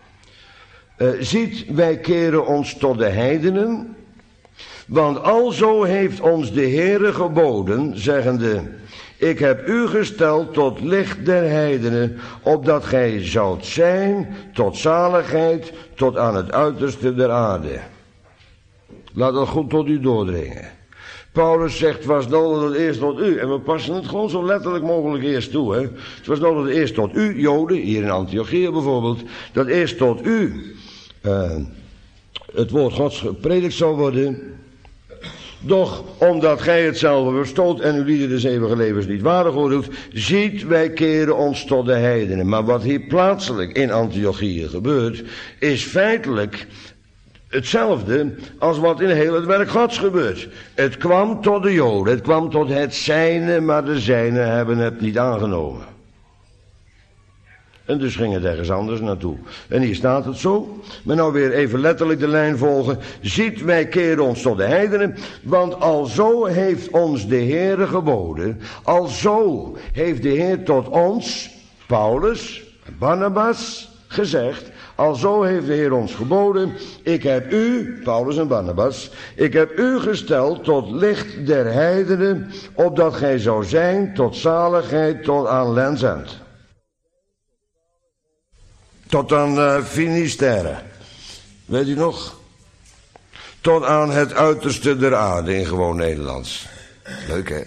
Ziet, wij keren ons tot de heidenen, want alzo heeft ons de Heere geboden, zeggende, Ik heb u gesteld tot licht der heidenen, opdat gij zoudt zijn tot zaligheid, tot aan het uiterste der aarde. Laat dat goed tot u doordringen. Paulus zegt, het was nodig eerst tot u. En we passen het gewoon zo letterlijk mogelijk eerst toe. Hè? Het was nodig eerst tot u, Joden, hier in Antiochië bijvoorbeeld, dat eerst tot u het woord Gods gepredikt zou worden. Doch omdat gij hetzelfde verstoot en uw lieden des eeuwige levens niet waardig oordeelt, ziet, wij keren ons tot de heidenen. Maar wat hier plaatselijk in Antiochië gebeurt, is feitelijk hetzelfde als wat in heel het werk Gods gebeurt. Het kwam tot de Joden, het kwam tot het zijne, maar de zijne hebben het niet aangenomen. En dus ging het ergens anders naartoe. En hier staat het zo. Maar nou weer even letterlijk de lijn volgen. Ziet, wij keren ons tot de heidenen. Want alzo heeft ons de Heere geboden. Alzo heeft de Heer tot ons, Paulus, Barnabas, gezegd. Alzo heeft de Heer ons geboden. Ik heb u, Paulus en Barnabas, ik heb u gesteld tot licht der heidenen. Opdat gij zou zijn tot zaligheid, tot aan Lensend. Tot aan Finisterre. Weet u nog? Tot aan het uiterste der aarde in gewoon Nederlands. Leuk hè?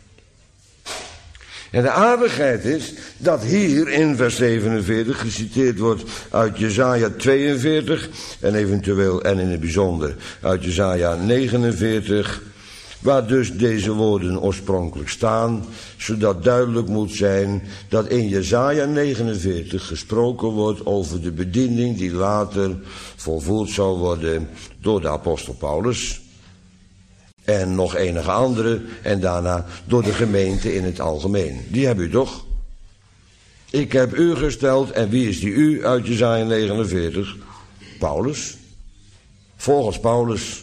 En de aardigheid is dat hier in vers 47 geciteerd wordt uit Jesaja 42 en eventueel en in het bijzonder uit Jesaja 49... waar dus deze woorden oorspronkelijk staan, zodat duidelijk moet zijn dat in Jesaja 49 gesproken wordt over de bediening die later volvoerd zal worden door de apostel Paulus en nog enige andere en daarna door de gemeente in het algemeen. Die hebben u toch? Ik heb u gesteld en wie is die u uit Jesaja 49? Paulus. Volgens Paulus.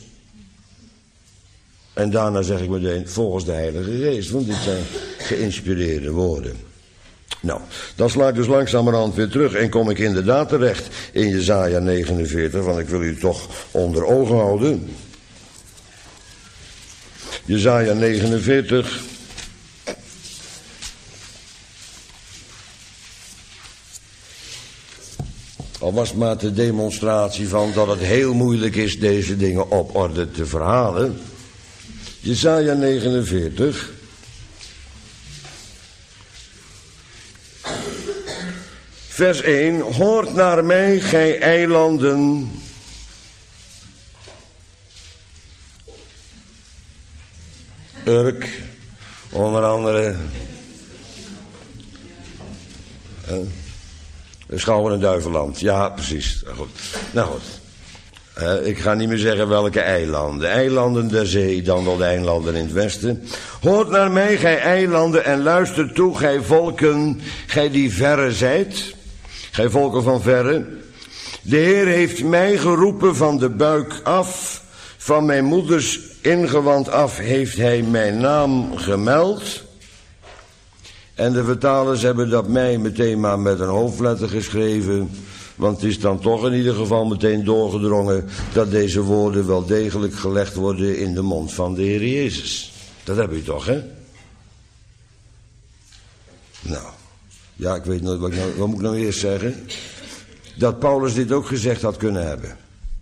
En daarna zeg ik meteen, volgens de Heilige Geest, want dit zijn geïnspireerde woorden. Nou, dan sla ik dus langzamerhand weer terug en kom ik inderdaad terecht in Jesaja 49, want ik wil u toch onder ogen houden. Jesaja 49. Al was maar de demonstratie van dat het heel moeilijk is deze dingen op orde te verhalen. Jesaja 49. Vers 1. Hoort naar mij, gij eilanden. Urk, onder andere. Schouwen en Duiveland. Ja, precies. Nou goed. Ik ga niet meer zeggen welke eilanden. Eilanden der zee, dan wel de eilanden in het westen. Hoort naar mij, gij eilanden, en luister toe, gij volken, gij die verre zijt. Gij volken van verre. De Heer heeft mij geroepen van de buik af. Van mijn moeders ingewand af heeft hij mijn naam gemeld. En de vertalers hebben dat mij meteen maar met een hoofdletter geschreven. Want het is dan toch in ieder geval meteen doorgedrongen dat deze woorden wel degelijk gelegd worden in de mond van de Heer Jezus. Dat heb je toch, hè? Nou, ja, ik weet nooit wat moet ik nou eerst zeggen? Dat Paulus dit ook gezegd had kunnen hebben.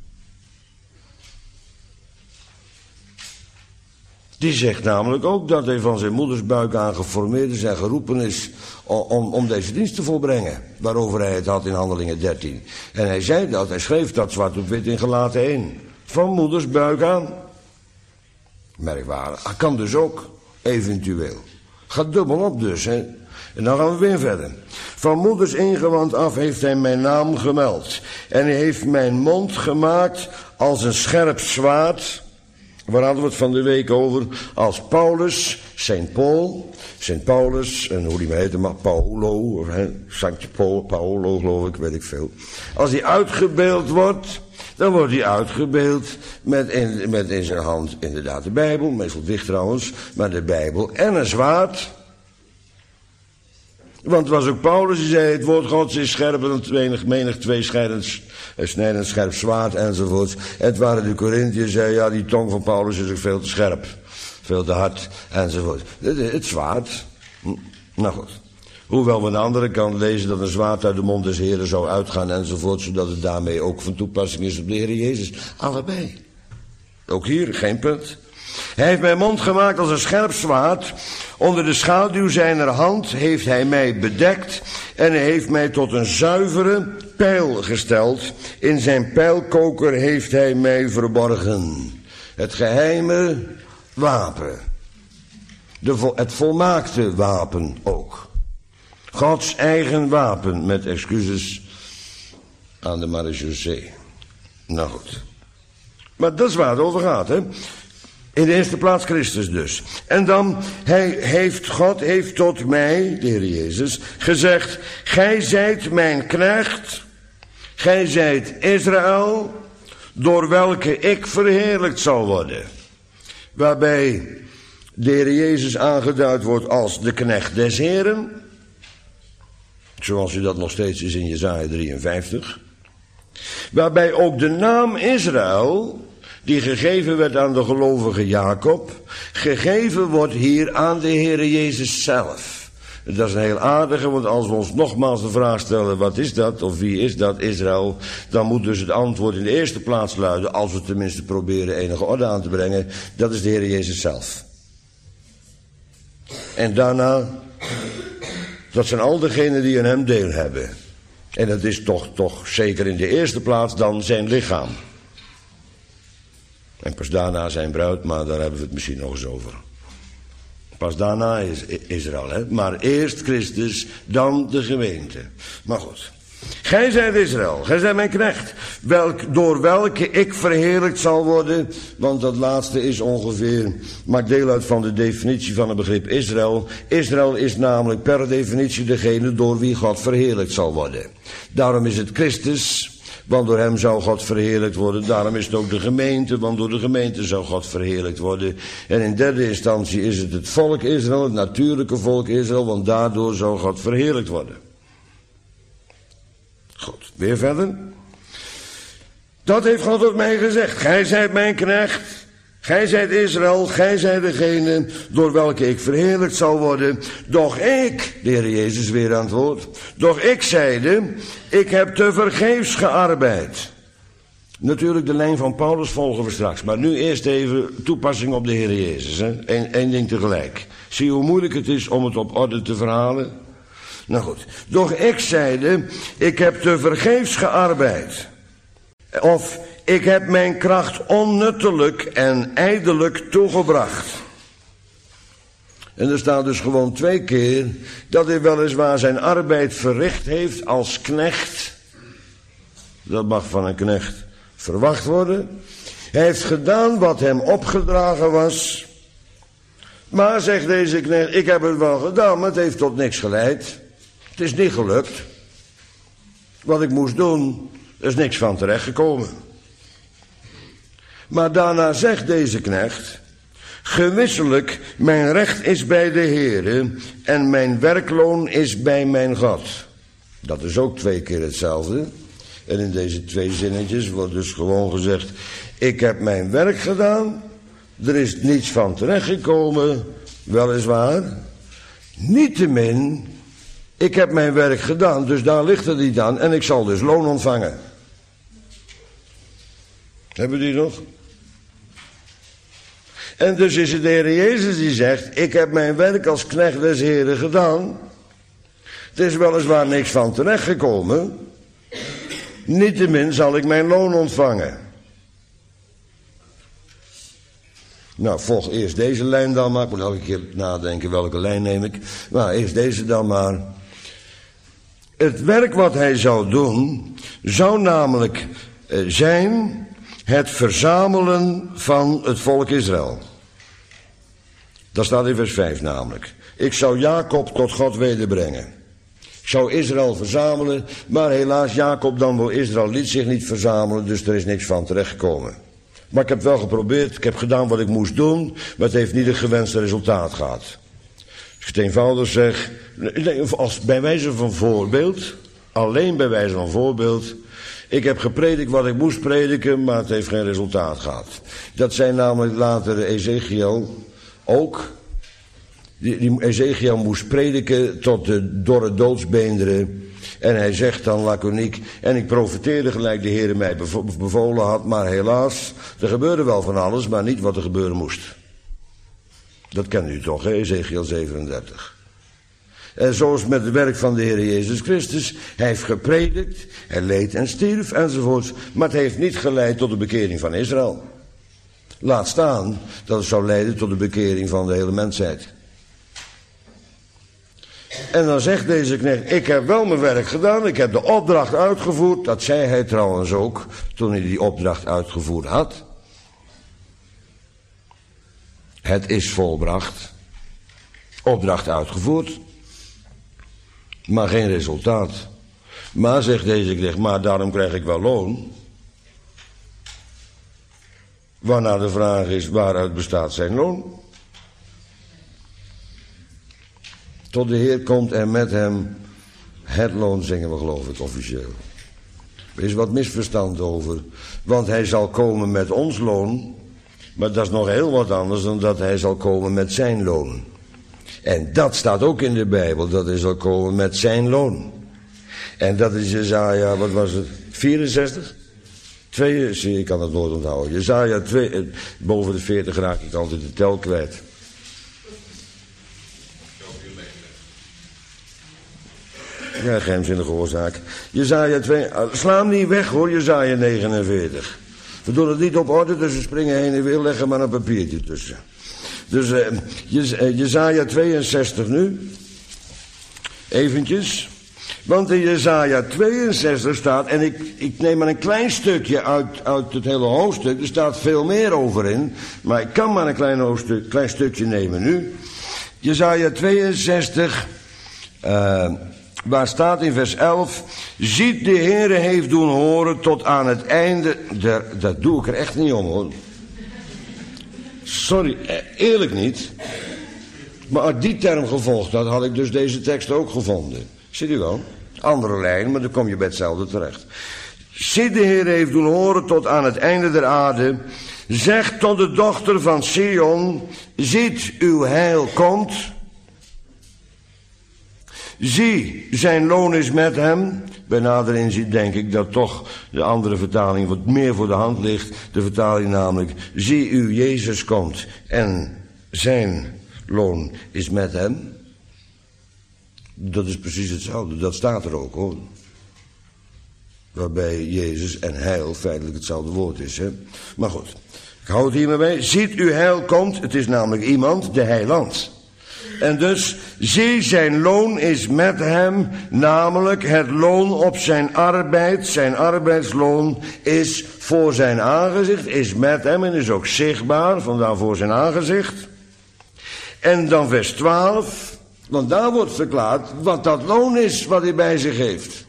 Die zegt namelijk ook dat hij van zijn moeders buik aan geformeerd is en geroepen is om deze dienst te volbrengen. Waarover hij het had in Handelingen 13. En hij zei dat, hij schreef dat zwart op wit in Galaten 1. Van moeders buik aan. Merkwaardig. Dat kan dus ook, eventueel. Gaat dubbel op dus, hè. En dan gaan we weer verder. Van moeders ingewand af heeft hij mijn naam gemeld. En hij heeft mijn mond gemaakt als een scherp zwaard. Waar hadden we het van de week over? Als Paulus, Sint Paulus, en hoe die maar heette, maar Paolo, of Sankt Paolo geloof ik, weet ik veel. Als hij uitgebeeld wordt, dan wordt hij uitgebeeld met in zijn hand inderdaad de Bijbel, meestal dicht trouwens, maar de Bijbel en een zwaard. Want het was ook Paulus die zei, het woord Gods is scherper dan menig snijdend scherp zwaard enzovoort. En het waren de Korinthiërs, zei ja, die tong van Paulus is ook veel te scherp, veel te hard enzovoort. Het zwaard, Nou goed. Hoewel we aan de andere kant lezen dat een zwaard uit de mond des Heren zou uitgaan enzovoort, zodat het daarmee ook van toepassing is op de Heer Jezus. Allebei. Ook hier geen punt. Hij heeft mijn mond gemaakt als een scherp zwaard. Onder de schaduw zijner hand heeft hij mij bedekt en hij heeft mij tot een zuivere pijl gesteld. In zijn pijlkoker heeft hij mij verborgen. Het geheime wapen. Het volmaakte wapen ook. Gods eigen wapen, met excuses aan de marechaussee. Nou goed. Maar dat is waar het over gaat, hè. In de eerste plaats Christus dus. En dan, God heeft tot mij, de Heer Jezus, gezegd: gij zijt mijn knecht, gij zijt Israël, door welke ik verheerlijkt zal worden. Waarbij de Heer Jezus aangeduid wordt als de knecht des Heren. Zoals u dat nog steeds is in Jesaja 53. Waarbij ook de naam Israël, die gegeven werd aan de gelovige Jacob, gegeven wordt hier aan de Heere Jezus zelf. Dat is een heel aardige, want als we ons nogmaals de vraag stellen: wat is dat, of wie is dat, Israël? Dan moet dus het antwoord in de eerste plaats luiden, als we tenminste proberen enige orde aan te brengen: dat is de Heere Jezus zelf. En daarna, dat zijn al degenen die in hem deel hebben. En dat is toch zeker in de eerste plaats dan zijn lichaam. En pas daarna zijn bruid, maar daar hebben we het misschien nog eens over. Pas daarna is Israël, hè. Maar eerst Christus, dan de gemeente. Maar goed. Gij zijt Israël, gij zijt mijn knecht, door welke ik verheerlijkt zal worden. Want dat laatste is ongeveer, maakt deel uit van de definitie van het begrip Israël. Israël is namelijk per definitie degene door wie God verheerlijkt zal worden. Daarom is het Christus, want door hem zou God verheerlijkt worden. Daarom is het ook de gemeente, want door de gemeente zou God verheerlijkt worden. En in derde instantie is het volk Israël, het natuurlijke volk Israël, want daardoor zou God verheerlijkt worden. Goed, weer verder. Dat heeft God tot mij gezegd: gij zijt mijn knecht, gij zijt Israël, gij zijt degene door welke ik verheerlijkt zal worden. Doch ik, de Heer Jezus weer aan het woord, doch ik zeide: ik heb tevergeefs gearbeid. Natuurlijk de lijn van Paulus volgen we straks, maar nu eerst even toepassing op de Heer Jezus. Eén ding tegelijk. Zie hoe moeilijk het is om het op orde te verhalen. Nou goed, doch ik zeide: ik heb tevergeefs gearbeid. Of ik heb mijn kracht onnuttelijk en ijdelijk toegebracht. En er staat dus gewoon 2 keer dat hij weliswaar zijn arbeid verricht heeft als knecht. Dat mag van een knecht verwacht worden. Hij heeft gedaan wat hem opgedragen was. Maar, zegt deze knecht, ik heb het wel gedaan, maar het heeft tot niks geleid. Het is niet gelukt. Wat ik moest doen, er is niks van terechtgekomen. Maar daarna zegt deze knecht: gewisselijk, mijn recht is bij de Heere en mijn werkloon is bij mijn God. Dat is ook 2 keer hetzelfde. En in deze 2 zinnetjes wordt dus gewoon gezegd: ik heb mijn werk gedaan, er is niets van terechtgekomen, weliswaar. Niettemin, ik heb mijn werk gedaan, dus daar ligt het niet aan en ik zal dus loon ontvangen. Hebben we die nog? En dus is het de Heer Jezus die zegt: ik heb mijn werk als knecht des Heren gedaan. Er is weliswaar niks van terechtgekomen. Niettemin zal ik mijn loon ontvangen. Nou, volg eerst deze lijn dan maar. Ik moet elke keer nadenken welke lijn neem ik. Nou, eerst deze dan maar. Het werk wat hij zou doen, zou namelijk zijn het verzamelen van het volk Israël. Dat staat in vers 5 namelijk. Ik zou Jacob tot God wederbrengen. Ik zou Israël verzamelen, maar helaas Jacob dan wel Israël liet zich niet verzamelen, dus er is niks van terechtgekomen. Maar ik heb wel geprobeerd, ik heb gedaan wat ik moest doen, maar het heeft niet het gewenste resultaat gehad. Als ik het eenvoudig zeg, als bij wijze van voorbeeld, alleen bij wijze van voorbeeld, ik heb gepredikt wat ik moest prediken, maar het heeft geen resultaat gehad. Dat zijn namelijk later Ezekiel ook. Die Ezekiel moest prediken tot de dorre doodsbeenderen. En hij zegt dan laconiek, en ik profeteerde gelijk de Heer mij bevolen had, maar helaas, er gebeurde wel van alles, maar niet wat er gebeuren moest. Dat kent u toch, hè? Ezekiel 37. En zoals met het werk van de Heer Jezus Christus, hij heeft gepredikt, hij leed en stierf enzovoorts, maar het heeft niet geleid tot de bekering van Israël. Laat staan dat het zou leiden tot de bekering van de hele mensheid. En dan zegt deze knecht, ik heb wel mijn werk gedaan, ik heb de opdracht uitgevoerd. Dat zei hij trouwens ook, toen hij die opdracht uitgevoerd had. Het is volbracht. Opdracht uitgevoerd. Maar geen resultaat. Maar, zegt deze knecht, maar daarom krijg ik wel loon. Waarna de vraag is, waaruit bestaat zijn loon? Tot de Heer komt en met hem het loon zingen we, geloof ik, officieel. Er is wat misverstand over. Want hij zal komen met ons loon. Maar dat is nog heel wat anders dan dat hij zal komen met zijn loon. En dat staat ook in de Bijbel, dat hij zal komen met zijn loon. En dat is Jesaja, wat was het, 64? Zie, ik kan het nooit onthouden. Jesaja 2, boven de 40 raak ik altijd de tel kwijt. Ja, geheimzinnige oorzaak. Jesaja 2, sla hem niet weg hoor, Jesaja 49. We doen het niet op orde, dus we springen heen en weer, leggen maar een papiertje tussen. Dus Jesaja 62 nu. Eventjes. Want in Jesaja 62 staat, en ik neem maar een klein stukje uit het hele hoofdstuk, er staat veel meer over in, maar ik kan maar een klein stukje nemen nu. Jesaja 62, waar staat in vers 11, ziet de Heere heeft doen horen tot aan het einde, dat doe ik er echt niet om hoor. Sorry, eerlijk niet. Maar uit die term gevolgd had ik dus deze tekst ook gevonden. Ziet u wel? Andere lijn, maar dan kom je bij hetzelfde terecht. Ziet de Heer heeft doen horen tot aan het einde der aarde. Zeg tot de dochter van Sion, ziet uw heil komt. Zie, zijn loon is met hem. Bij nader inzien denk ik dat toch de andere vertaling wat meer voor de hand ligt. De vertaling namelijk, zie uw Jezus komt en zijn loon is met hem. Dat is precies hetzelfde, dat staat er ook hoor. Waarbij Jezus en heil feitelijk hetzelfde woord is. Hè? Maar goed, ik hou het hiermee bij. Ziet uw heil komt, het is namelijk iemand, de heiland. En dus, zie zijn loon is met hem, namelijk het loon op zijn arbeid. Zijn arbeidsloon is voor zijn aangezicht, is met hem en is ook zichtbaar, vandaar voor zijn aangezicht. En dan vers 12, want daar wordt verklaard wat dat loon is wat hij bij zich heeft.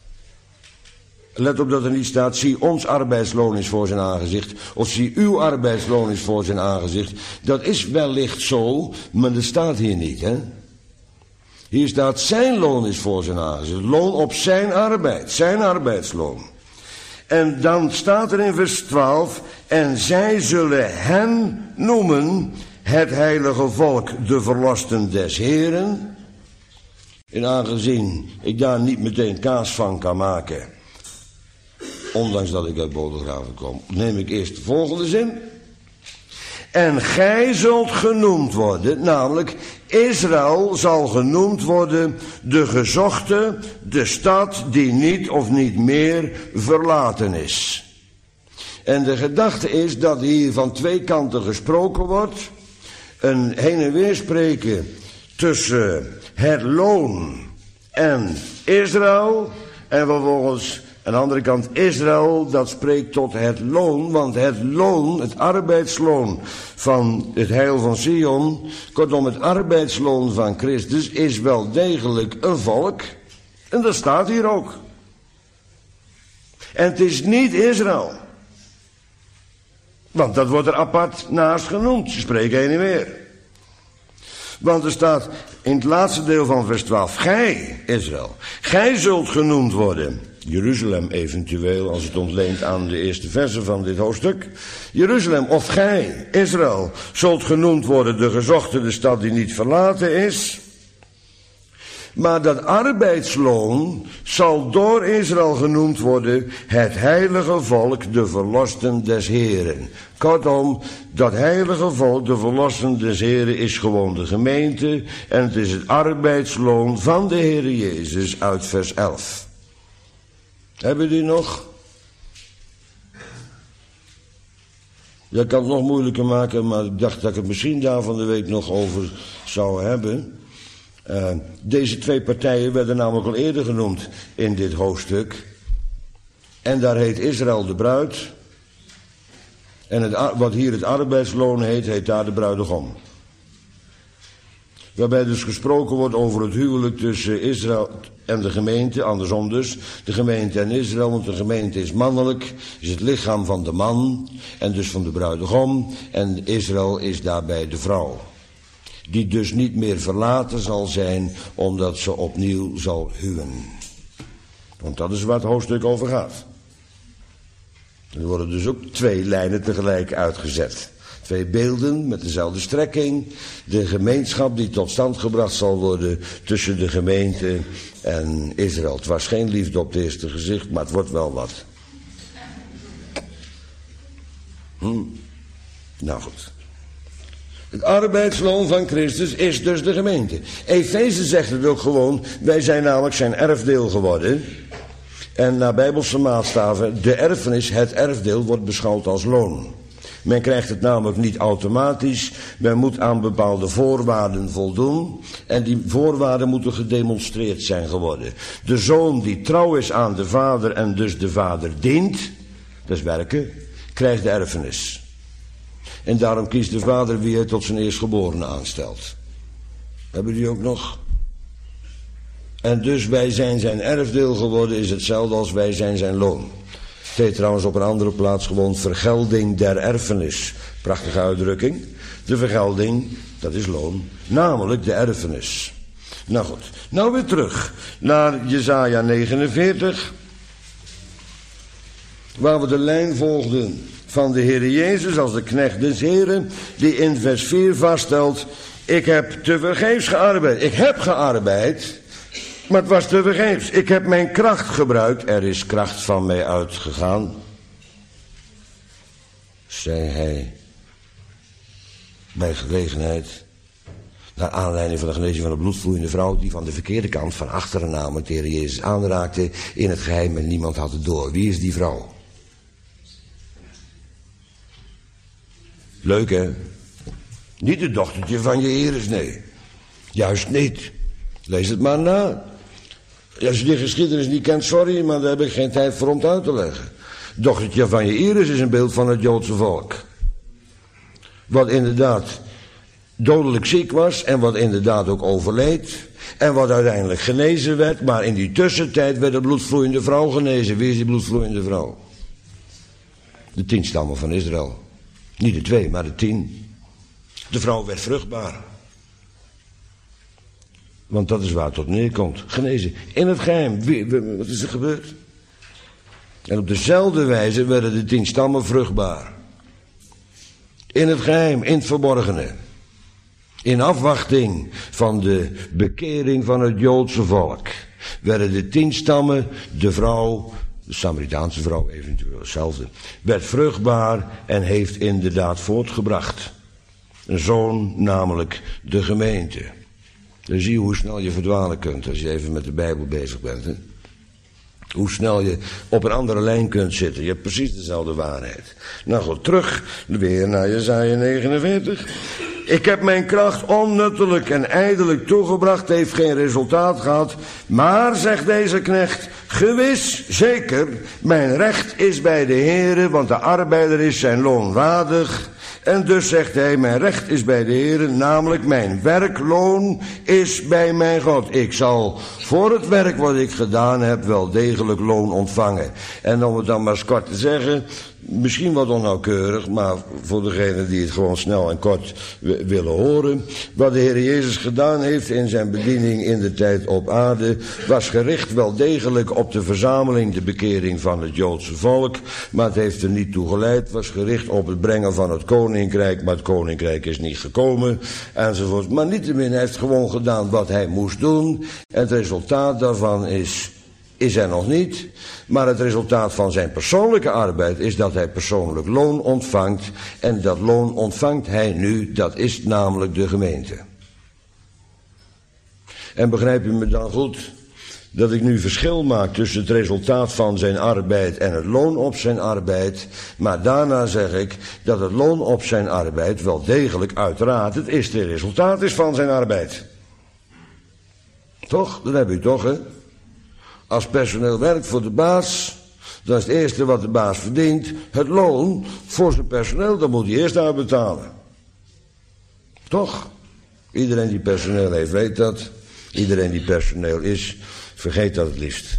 Let op dat er niet staat, zie ons arbeidsloon is voor zijn aangezicht. Of zie uw arbeidsloon is voor zijn aangezicht. Dat is wellicht zo, maar dat staat hier niet. Hè? Hier staat zijn loon is voor zijn aangezicht. Loon op zijn arbeid, zijn arbeidsloon. En dan staat er in vers 12, en zij zullen hen noemen het heilige volk, de verlosten des Heren. En aangezien ik daar niet meteen kaas van kan maken, ondanks dat ik uit Bodegraven kom, neem ik eerst de volgende zin. En gij zult genoemd worden, namelijk Israël zal genoemd worden, de gezochte, de stad die niet of niet meer verlaten is. En de gedachte is dat hier van twee kanten gesproken wordt. Een heen en weer spreken tussen het loon en Israël. En vervolgens aan de andere kant Israël, dat spreekt tot het loon. Want het loon, het arbeidsloon van het heil van Sion, kortom het arbeidsloon van Christus, is wel degelijk een volk. En dat staat hier ook. En het is niet Israël. Want dat wordt er apart naast genoemd. Ze spreken heen en weer. Want er staat in het laatste deel van vers 12. Gij, Israël, gij zult genoemd worden. Jeruzalem eventueel, als het ontleent aan de eerste versen van dit hoofdstuk. Jeruzalem, of gij, Israël, zult genoemd worden de gezochte, de stad die niet verlaten is. Maar dat arbeidsloon zal door Israël genoemd worden het heilige volk, de verlosten des Heren. Kortom, dat heilige volk, de verlosten des Heren, is gewoon de gemeente. En het is het arbeidsloon van de Heer Jezus uit vers 11. Hebben die nog? Dat kan het nog moeilijker maken, maar ik dacht dat ik het misschien daar van de week nog over zou hebben. Deze twee partijen werden namelijk al eerder genoemd in dit hoofdstuk. En daar heet Israël de bruid. En wat hier het arbeidsloon heet, heet daar de bruidegom. Waarbij dus gesproken wordt over het huwelijk tussen Israël en de gemeente. Andersom dus, de gemeente en Israël. Want de gemeente is mannelijk, is het lichaam van de man. En dus van de bruidegom. En Israël is daarbij de vrouw. Die dus niet meer verlaten zal zijn, omdat ze opnieuw zal huwen. Want dat is waar het hoofdstuk over gaat. Er worden dus ook twee lijnen tegelijk uitgezet. Twee beelden met dezelfde strekking. De gemeenschap die tot stand gebracht zal worden tussen de gemeente en Israël. Het was geen liefde op het eerste gezicht, maar het wordt wel wat. Nou goed. Het arbeidsloon van Christus is dus de gemeente. Efeze zegt het ook gewoon, wij zijn namelijk zijn erfdeel geworden. En naar Bijbelse maatstaven, de erfenis, het erfdeel, wordt beschouwd als loon. Men krijgt het namelijk niet automatisch, men moet aan bepaalde voorwaarden voldoen. En die voorwaarden moeten gedemonstreerd zijn geworden. De zoon die trouw is aan de vader en dus de vader dient, dat is werken, krijgt de erfenis. En daarom kiest de vader wie hij tot zijn eerstgeborene aanstelt. Hebben die ook nog? En dus wij zijn zijn erfdeel geworden is hetzelfde als wij zijn zijn loon. Het heet trouwens op een andere plaats gewoon vergelding der erfenis. Prachtige uitdrukking. De vergelding, dat is loon, namelijk de erfenis. Nou goed, nou weer terug naar Jesaja 49. Waar we de lijn volgden van de Heer Jezus als de knecht des Heren, die in vers 4 vaststelt, ik heb tevergeefs gearbeid. Ik heb gearbeid, maar het was tevergeefs. Ik heb mijn kracht gebruikt. Er is kracht van mij uitgegaan, zei hij bij gelegenheid, naar aanleiding van de genezing van de bloedvloeiende vrouw, die van de verkeerde kant van achteren namelijk de Heer Jezus aanraakte in het geheim en niemand had het door. Wie is die vrouw? Leuk hè? Niet het dochtertje van Jairus, nee. Juist niet. Lees het maar na. Als je die geschiedenis niet kent, sorry, maar daar heb ik geen tijd voor om het uit te leggen. Dochtertje van Jairus is een beeld van het Joodse volk. Wat inderdaad dodelijk ziek was en wat inderdaad ook overleed. En wat uiteindelijk genezen werd, maar in die tussentijd werd de bloedvloeiende vrouw genezen. Wie is die bloedvloeiende vrouw? De 10 stammen van Israël. Niet de 2, maar de 10. De vrouw werd vruchtbaar. Want dat is waar het op neerkomt. Genezen. In het geheim. Wat is er gebeurd? En op dezelfde wijze werden de 10 stammen vruchtbaar. In het geheim, in het verborgene. In afwachting van de bekering van het Joodse volk. Werden de 10 stammen, de vrouw, de Samaritaanse vrouw eventueel hetzelfde, werd vruchtbaar en heeft inderdaad voortgebracht. Een zoon, namelijk de gemeente. Dan zie je hoe snel je verdwalen kunt als je even met de Bijbel bezig bent. Hè? Hoe snel je op een andere lijn kunt zitten. Je hebt precies dezelfde waarheid. Nou goed, terug weer naar Jesaja 49. Ik heb mijn kracht onnuttelijk en ijdelijk toegebracht, heeft geen resultaat gehad. Maar, zegt deze knecht, gewis, zeker, mijn recht is bij de Heere, want de arbeider is zijn loon waardig. En dus zegt hij, mijn recht is bij de Heere, namelijk mijn werkloon is bij mijn God. Ik zal voor het werk wat ik gedaan heb wel degelijk loon ontvangen. En om het dan maar eens kort te zeggen, misschien wat onnauwkeurig, maar voor degenen die het gewoon snel en kort willen horen. Wat de Heer Jezus gedaan heeft in zijn bediening in de tijd op aarde, was gericht wel degelijk op de verzameling, de bekering van het Joodse volk. Maar het heeft er niet toe geleid. Het was gericht op het brengen van het koninkrijk, maar het koninkrijk is niet gekomen, enzovoort. Maar niettemin, hij heeft gewoon gedaan wat hij moest doen. En het resultaat daarvan is er nog niet. Maar het resultaat van zijn persoonlijke arbeid is dat hij persoonlijk loon ontvangt. En dat loon ontvangt hij nu, dat is namelijk de gemeente. En begrijp u me dan goed dat ik nu verschil maak tussen het resultaat van zijn arbeid en het loon op zijn arbeid. Maar daarna zeg ik dat het loon op zijn arbeid wel degelijk uiteraard het eerste resultaat is van zijn arbeid. Toch? Dat heb u toch, hè? Als personeel werkt voor de baas, dan is het eerste wat de baas verdient het loon voor zijn personeel. Dan moet hij eerst uitbetalen. Toch? Iedereen die personeel heeft weet dat. Iedereen die personeel is, vergeet dat het liefst.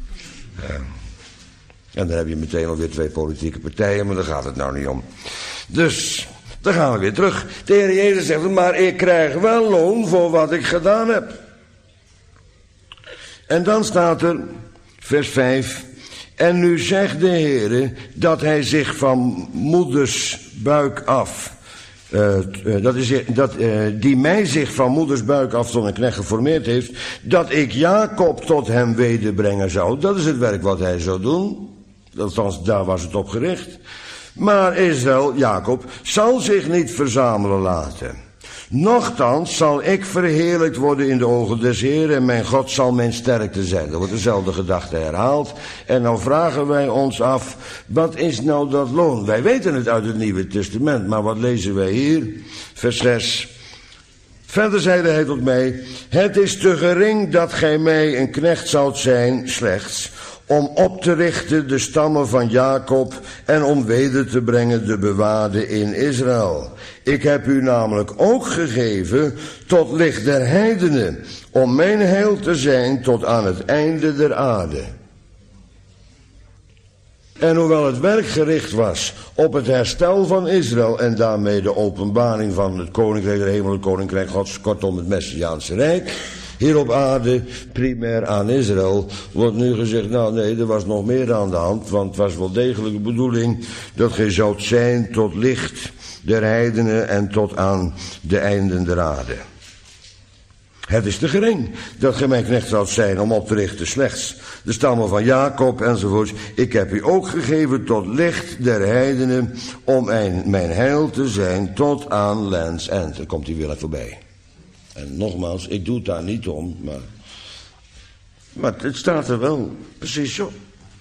En dan heb je meteen alweer 2 politieke partijen, maar daar gaat het nou niet om. Dus, dan gaan we weer terug. De Heer Jezus zegt, maar ik krijg wel loon voor wat ik gedaan heb. En dan staat er, vers 5, en nu zegt de Heere dat hij zich van moeders buik af, die mij zich van moeders buik af tot een knecht geformeerd heeft, dat ik Jacob tot hem wederbrengen zou. Dat is het werk wat hij zou doen. Althans, daar was het op gericht. Maar Israël, Jacob, zal zich niet verzamelen laten. Nochtans zal ik verheerlijkt worden in de ogen des Heeren en mijn God zal mijn sterkte zijn. Er wordt dezelfde gedachte herhaald. En nou vragen wij ons af, wat is nou dat loon? Wij weten het uit het Nieuwe Testament, maar wat lezen wij hier? Vers 6. Verder zeide hij tot mij, het is te gering dat gij mij een knecht zoudt zijn, slechts, om op te richten de stammen van Jacob en om weder te brengen de bewaarden in Israël. Ik heb u namelijk ook gegeven tot licht der heidenen, om mijn heil te zijn tot aan het einde der aarde. En hoewel het werk gericht was op het herstel van Israël en daarmee de openbaring van het koninkrijk, het hemelijke koninkrijk Gods, kortom het Messiaanse Rijk, hier op aarde, primair aan Israël, wordt nu gezegd, nou nee, er was nog meer aan de hand, want het was wel degelijk de bedoeling dat gij zoudt zijn tot licht der heidenen en tot aan de einden der aarde. Het is te gering dat gij mijn knecht zoudt zijn om op te richten slechts de stammen van Jacob enzovoorts. Ik heb u ook gegeven tot licht der heidenen om mijn heil te zijn tot aan Lands End. Dan komt hij weer voorbij. En nogmaals, ik doe het daar niet om, maar het staat er wel precies zo.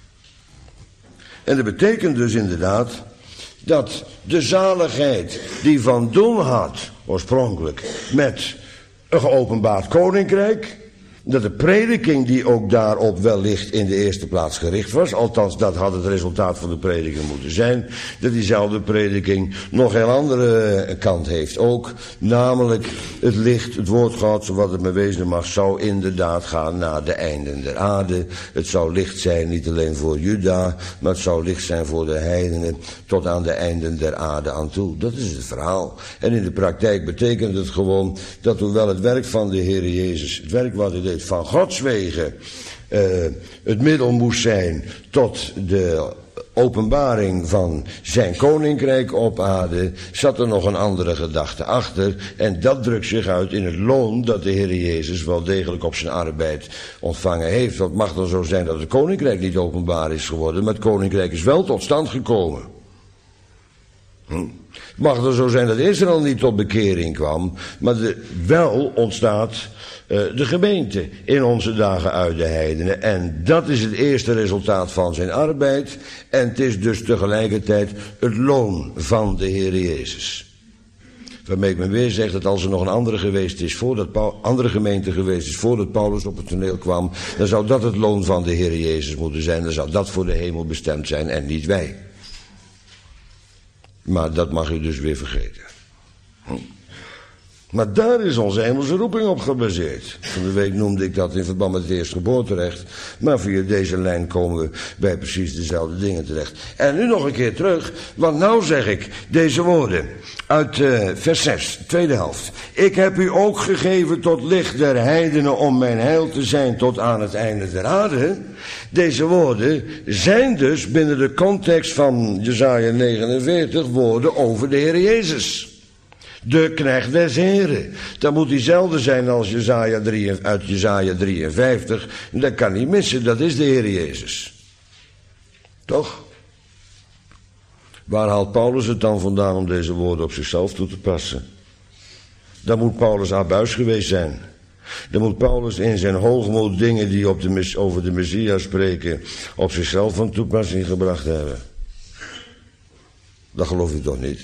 En dat betekent dus inderdaad dat de zaligheid die van doen had, oorspronkelijk, met een geopenbaard koninkrijk, dat de prediking die ook daarop wellicht in de eerste plaats gericht was, althans dat had het resultaat van de prediking moeten zijn, dat diezelfde prediking nog een andere kant heeft ook, namelijk het licht, het woord Gods, wat het me wezen mag, zou inderdaad gaan naar de einden der aarde. Het zou licht zijn niet alleen voor Juda, maar het zou licht zijn voor de heidenen tot aan de einden der aarde aan toe. Dat is het verhaal. En in de praktijk betekent het gewoon dat hoewel het werk van de Heer Jezus, het werk wat hij deed van Gods wegen, het middel moest zijn tot de openbaring van zijn koninkrijk op aarde, zat er nog een andere gedachte achter. En dat drukt zich uit in het loon dat de Heer Jezus wel degelijk op zijn arbeid ontvangen heeft. Want het mag dan zo zijn dat het koninkrijk niet openbaar is geworden, maar het koninkrijk is wel tot stand gekomen. Het mag dan zo zijn dat Israël niet tot bekering kwam, maar wel ontstaat de gemeente in onze dagen uit de heidenen. En dat is het eerste resultaat van zijn arbeid. En het is dus tegelijkertijd het loon van de Heer Jezus. Waarmee ik me weer zeg dat als er nog een andere gemeente geweest is voordat Paulus op het toneel kwam, dan zou dat het loon van de Heer Jezus moeten zijn. Dan zou dat voor de hemel bestemd zijn en niet wij. Maar dat mag u dus weer vergeten. Maar daar is onze hemelse roeping op gebaseerd. Van de week noemde ik dat in verband met het eerstgeboorterecht. Maar via deze lijn komen we bij precies dezelfde dingen terecht. En nu nog een keer terug, want nou zeg ik deze woorden uit vers 6, tweede helft. Ik heb u ook gegeven tot licht der heidenen om mijn heil te zijn tot aan het einde der aarde. Deze woorden zijn dus binnen de context van Jesaja 49 woorden over de Heer Jezus. De knecht des Heren. Dat moet diezelfde zijn als uit Jesaja 53. Dat kan niet missen, dat is de Heer Jezus. Toch? Waar haalt Paulus het dan vandaan om deze woorden op zichzelf toe te passen? Dan moet Paulus abuis geweest zijn. Dan moet Paulus in zijn hoogmoed dingen die over de Messias spreken op zichzelf van toepassing gebracht hebben. Dat geloof ik toch niet?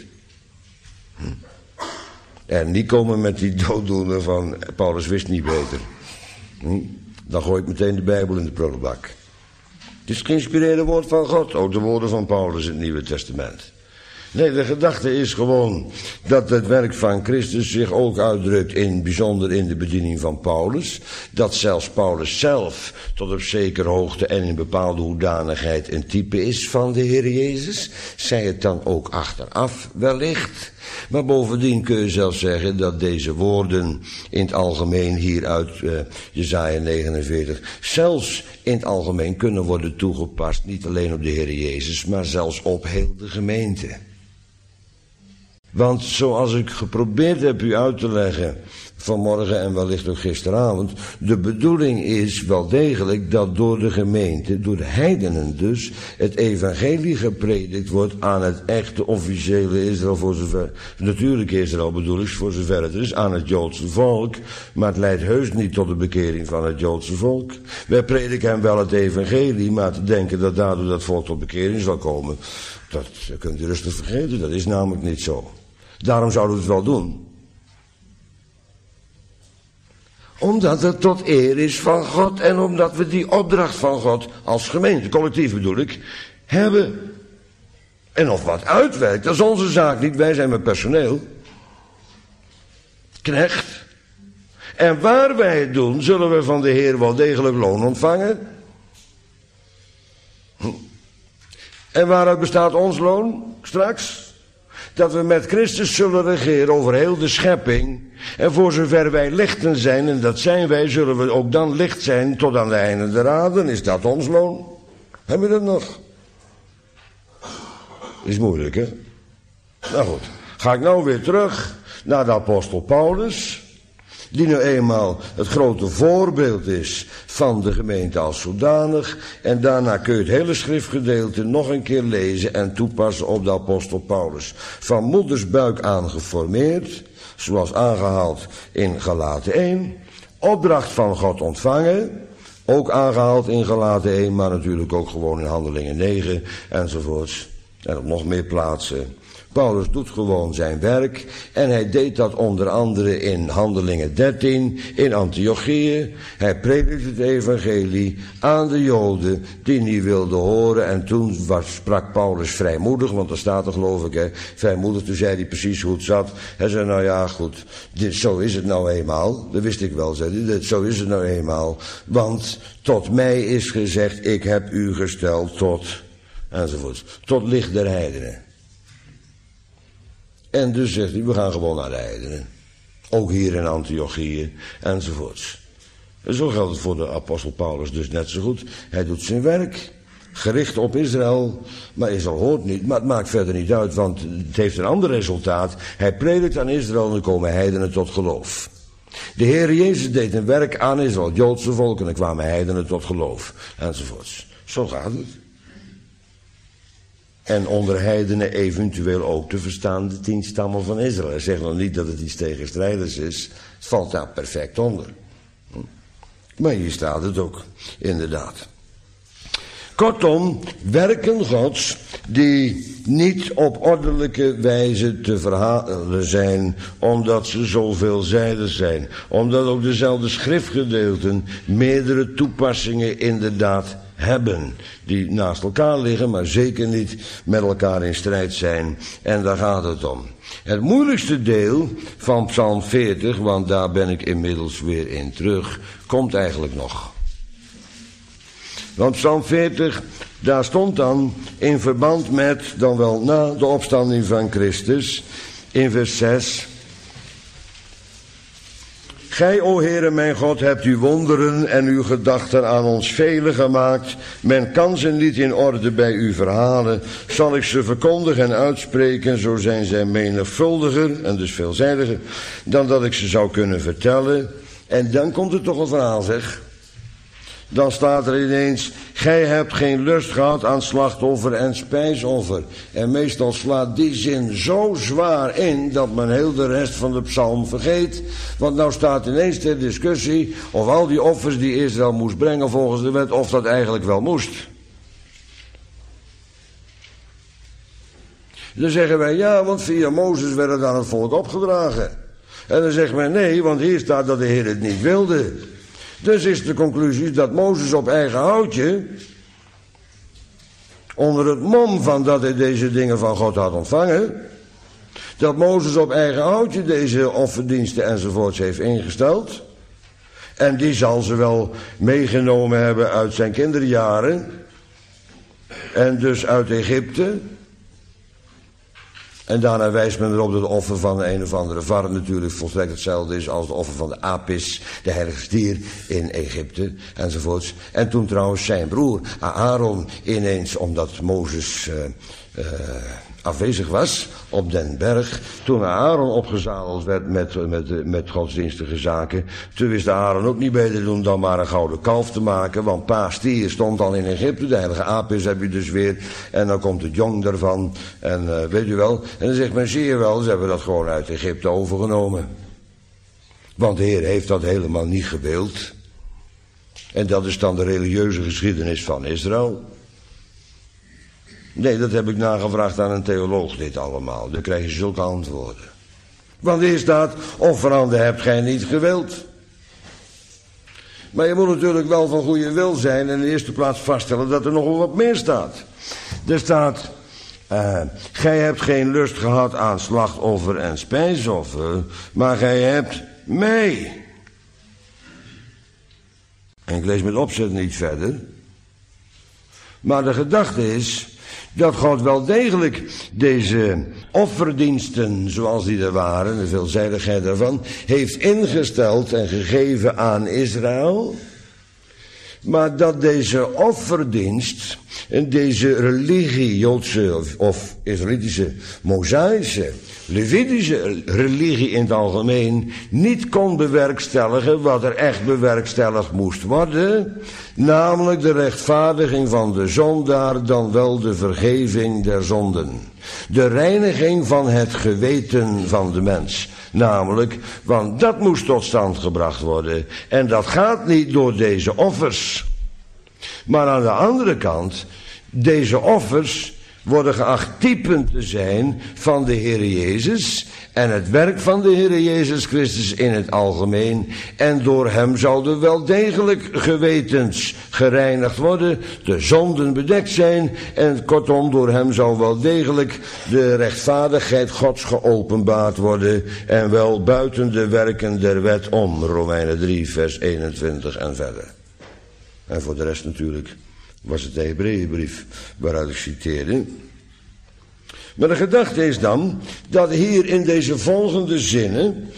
En niet komen met die dooddoener van Paulus wist niet beter. Dan gooi ik meteen de Bijbel in de prullenbak. Het is het geïnspireerde woord van God. Ook de woorden van Paulus in het Nieuwe Testament. Nee, de gedachte is gewoon dat het werk van Christus zich ook uitdrukt bijzonder in de bediening van Paulus. Dat zelfs Paulus zelf tot op zekere hoogte en in bepaalde hoedanigheid een type is van de Heer Jezus. Zij het dan ook achteraf wellicht. Maar bovendien kun je zelfs zeggen dat deze woorden in het algemeen hier uit Jesaja 49 zelfs in het algemeen kunnen worden toegepast. Niet alleen op de Heer Jezus, maar zelfs op heel de gemeente. Want zoals ik geprobeerd heb u uit te leggen vanmorgen en wellicht ook gisteravond, de bedoeling is wel degelijk dat door de gemeente, door de heidenen dus, het evangelie gepredikt wordt aan het echte officiële Israël, voor zover, natuurlijk Israël bedoel ik, voor zover het is, aan het Joodse volk, maar het leidt heus niet tot de bekering van het Joodse volk. Wij prediken hem wel het evangelie, maar te denken dat daardoor dat volk tot bekering zal komen, dat kunt u rustig vergeten, dat is namelijk niet zo. Daarom zouden we het wel doen. Omdat het tot eer is van God en omdat we die opdracht van God als gemeente, collectief bedoel ik, hebben. En of wat uitwerkt, dat is onze zaak niet, wij zijn met personeel. Knecht. En waar wij het doen, zullen we van de Heer wel degelijk loon ontvangen. En waaruit bestaat ons loon straks? Dat we met Christus zullen regeren over heel de schepping. En voor zover wij lichten zijn, en dat zijn wij, zullen we ook dan licht zijn tot aan de einde der aarde. Is dat ons loon? Hebben we dat nog? Is moeilijk, hè? Nou goed, ga ik nou weer terug naar de apostel Paulus, die nu eenmaal het grote voorbeeld is van de gemeente als zodanig. En daarna kun je het hele schriftgedeelte nog een keer lezen en toepassen op de apostel Paulus. Van moedersbuik aan geformeerd, zoals aangehaald in Galaten 1. Opdracht van God ontvangen, ook aangehaald in Galaten 1, maar natuurlijk ook gewoon in Handelingen 9 enzovoorts. En op nog meer plaatsen. Paulus doet gewoon zijn werk en hij deed dat onder andere in Handelingen 13, in Antiochië. Hij predikte het evangelie aan de Joden die niet wilden horen en toen sprak Paulus vrijmoedig, want daar staat er geloof ik, hè, vrijmoedig, toen zei hij precies hoe het zat. Hij zei nou ja goed, zo is het nou eenmaal, dat wist ik wel, zei hij, zo is het nou eenmaal, want tot mij is gezegd, ik heb u gesteld tot, enzovoort, tot licht der heidenen. En dus zegt hij, we gaan gewoon naar de heidenen. Ook hier in Antiochië, enzovoorts. En zo geldt het voor de apostel Paulus dus net zo goed. Hij doet zijn werk, gericht op Israël, maar Israël hoort niet. Maar het maakt verder niet uit, want het heeft een ander resultaat. Hij predikt aan Israël en dan komen heidenen tot geloof. De Heer Jezus deed een werk aan Israël, het Joodse volk, en dan kwamen heidenen tot geloof, enzovoorts. Zo gaat het. En onder heidenen eventueel ook te verstaan de 10 stammen van Israël. Hij zegt nog niet dat het iets tegenstrijders is. Het valt daar perfect onder. Maar hier staat het ook, inderdaad. Kortom, werken Gods die niet op ordelijke wijze te verhalen zijn, omdat ze zo veelzijdig zijn. Omdat ook dezelfde schriftgedeelten meerdere toepassingen inderdaad hebben. Die naast elkaar liggen, maar zeker niet met elkaar in strijd zijn. En daar gaat het om. Het moeilijkste deel van Psalm 40, want daar ben ik inmiddels weer in terug, komt eigenlijk nog. Want Psalm 40, daar stond dan in verband met, dan wel na de opstanding van Christus, in vers 6... Gij, o Heere mijn God, hebt uw wonderen en uw gedachten aan ons vele gemaakt. Men kan ze niet in orde bij u verhalen. Zal ik ze verkondigen en uitspreken, zo zijn zij menigvuldiger en dus veelzijdiger, dan dat ik ze zou kunnen vertellen. En dan komt er toch een verhaal, zeg. Dan staat er ineens, gij hebt geen lust gehad aan slachtoffer en spijsoffer. En meestal slaat die zin zo zwaar in dat men heel de rest van de psalm vergeet. Want nou staat ineens ter discussie of al die offers die Israël moest brengen volgens de wet, of dat eigenlijk wel moest. Dan zeggen wij, ja, want via Mozes werd het aan het volk opgedragen. En dan zegt men, nee, want hier staat dat de Heer het niet wilde. Dus is de conclusie dat Mozes op eigen houtje, onder het mom van dat hij deze dingen van God had ontvangen, dat Mozes op eigen houtje deze offerdiensten enzovoorts heeft ingesteld. En die zal ze wel meegenomen hebben uit zijn kinderjaren. En dus uit Egypte. En daarna wijst men erop dat het offer van een of andere vark natuurlijk volstrekt hetzelfde is als het offer van de apis, de heilige stier in Egypte enzovoorts. En toen trouwens zijn broer Aaron ineens, omdat Mozes afwezig was op den berg, toen Aaron opgezadeld werd met godsdienstige zaken, toen wist Aaron ook niet beter doen dan maar een gouden kalf te maken, want pa stier stond al in Egypte, de heilige apis heb je dus weer, en dan komt het jong daarvan, en weet u wel, en dan zegt men, zie je wel, ze hebben dat gewoon uit Egypte overgenomen. Want de Heer heeft dat helemaal niet gewild. En dat is dan de religieuze geschiedenis van Israël. Nee, dat heb ik nagevraagd aan een theoloog, dit allemaal. Dan krijg je zulke antwoorden. Want hier staat, offeranden hebt gij niet gewild. Maar je moet natuurlijk wel van goede wil zijn en in de eerste plaats vaststellen dat er nog wel wat meer staat. Er staat, gij hebt geen lust gehad aan slachtoffer en spijsoffer, maar gij hebt mij. En ik lees met opzet niet verder. Maar de gedachte is dat God wel degelijk deze offerdiensten, zoals die er waren, de veelzijdigheid daarvan, heeft ingesteld en gegeven aan Israël. Maar dat deze offerdienst en deze religie, Joodse of Israëlitische, Mosaïsche, Levitische religie in het algemeen, niet kon bewerkstelligen wat er echt bewerkstelligd moest worden, namelijk de rechtvaardiging van de zondaar, dan wel de vergeving der zonden. De reiniging van het geweten van de mens. Namelijk, want dat moest tot stand gebracht worden. En dat gaat niet door deze offers. Maar aan de andere kant, deze offers worden geacht typen te zijn van de Heer Jezus en het werk van de Heer Jezus Christus in het algemeen. En door hem zouden wel degelijk gewetens gereinigd worden, de zonden bedekt zijn en kortom door hem zou wel degelijk de rechtvaardigheid Gods geopenbaard worden en wel buiten de werken der wet om. Romeinen 3 vers 21 en verder. En voor de rest natuurlijk was het de Hebreeënbrief waaruit ik citeerde. Maar de gedachte is dan dat hier in deze volgende zinnen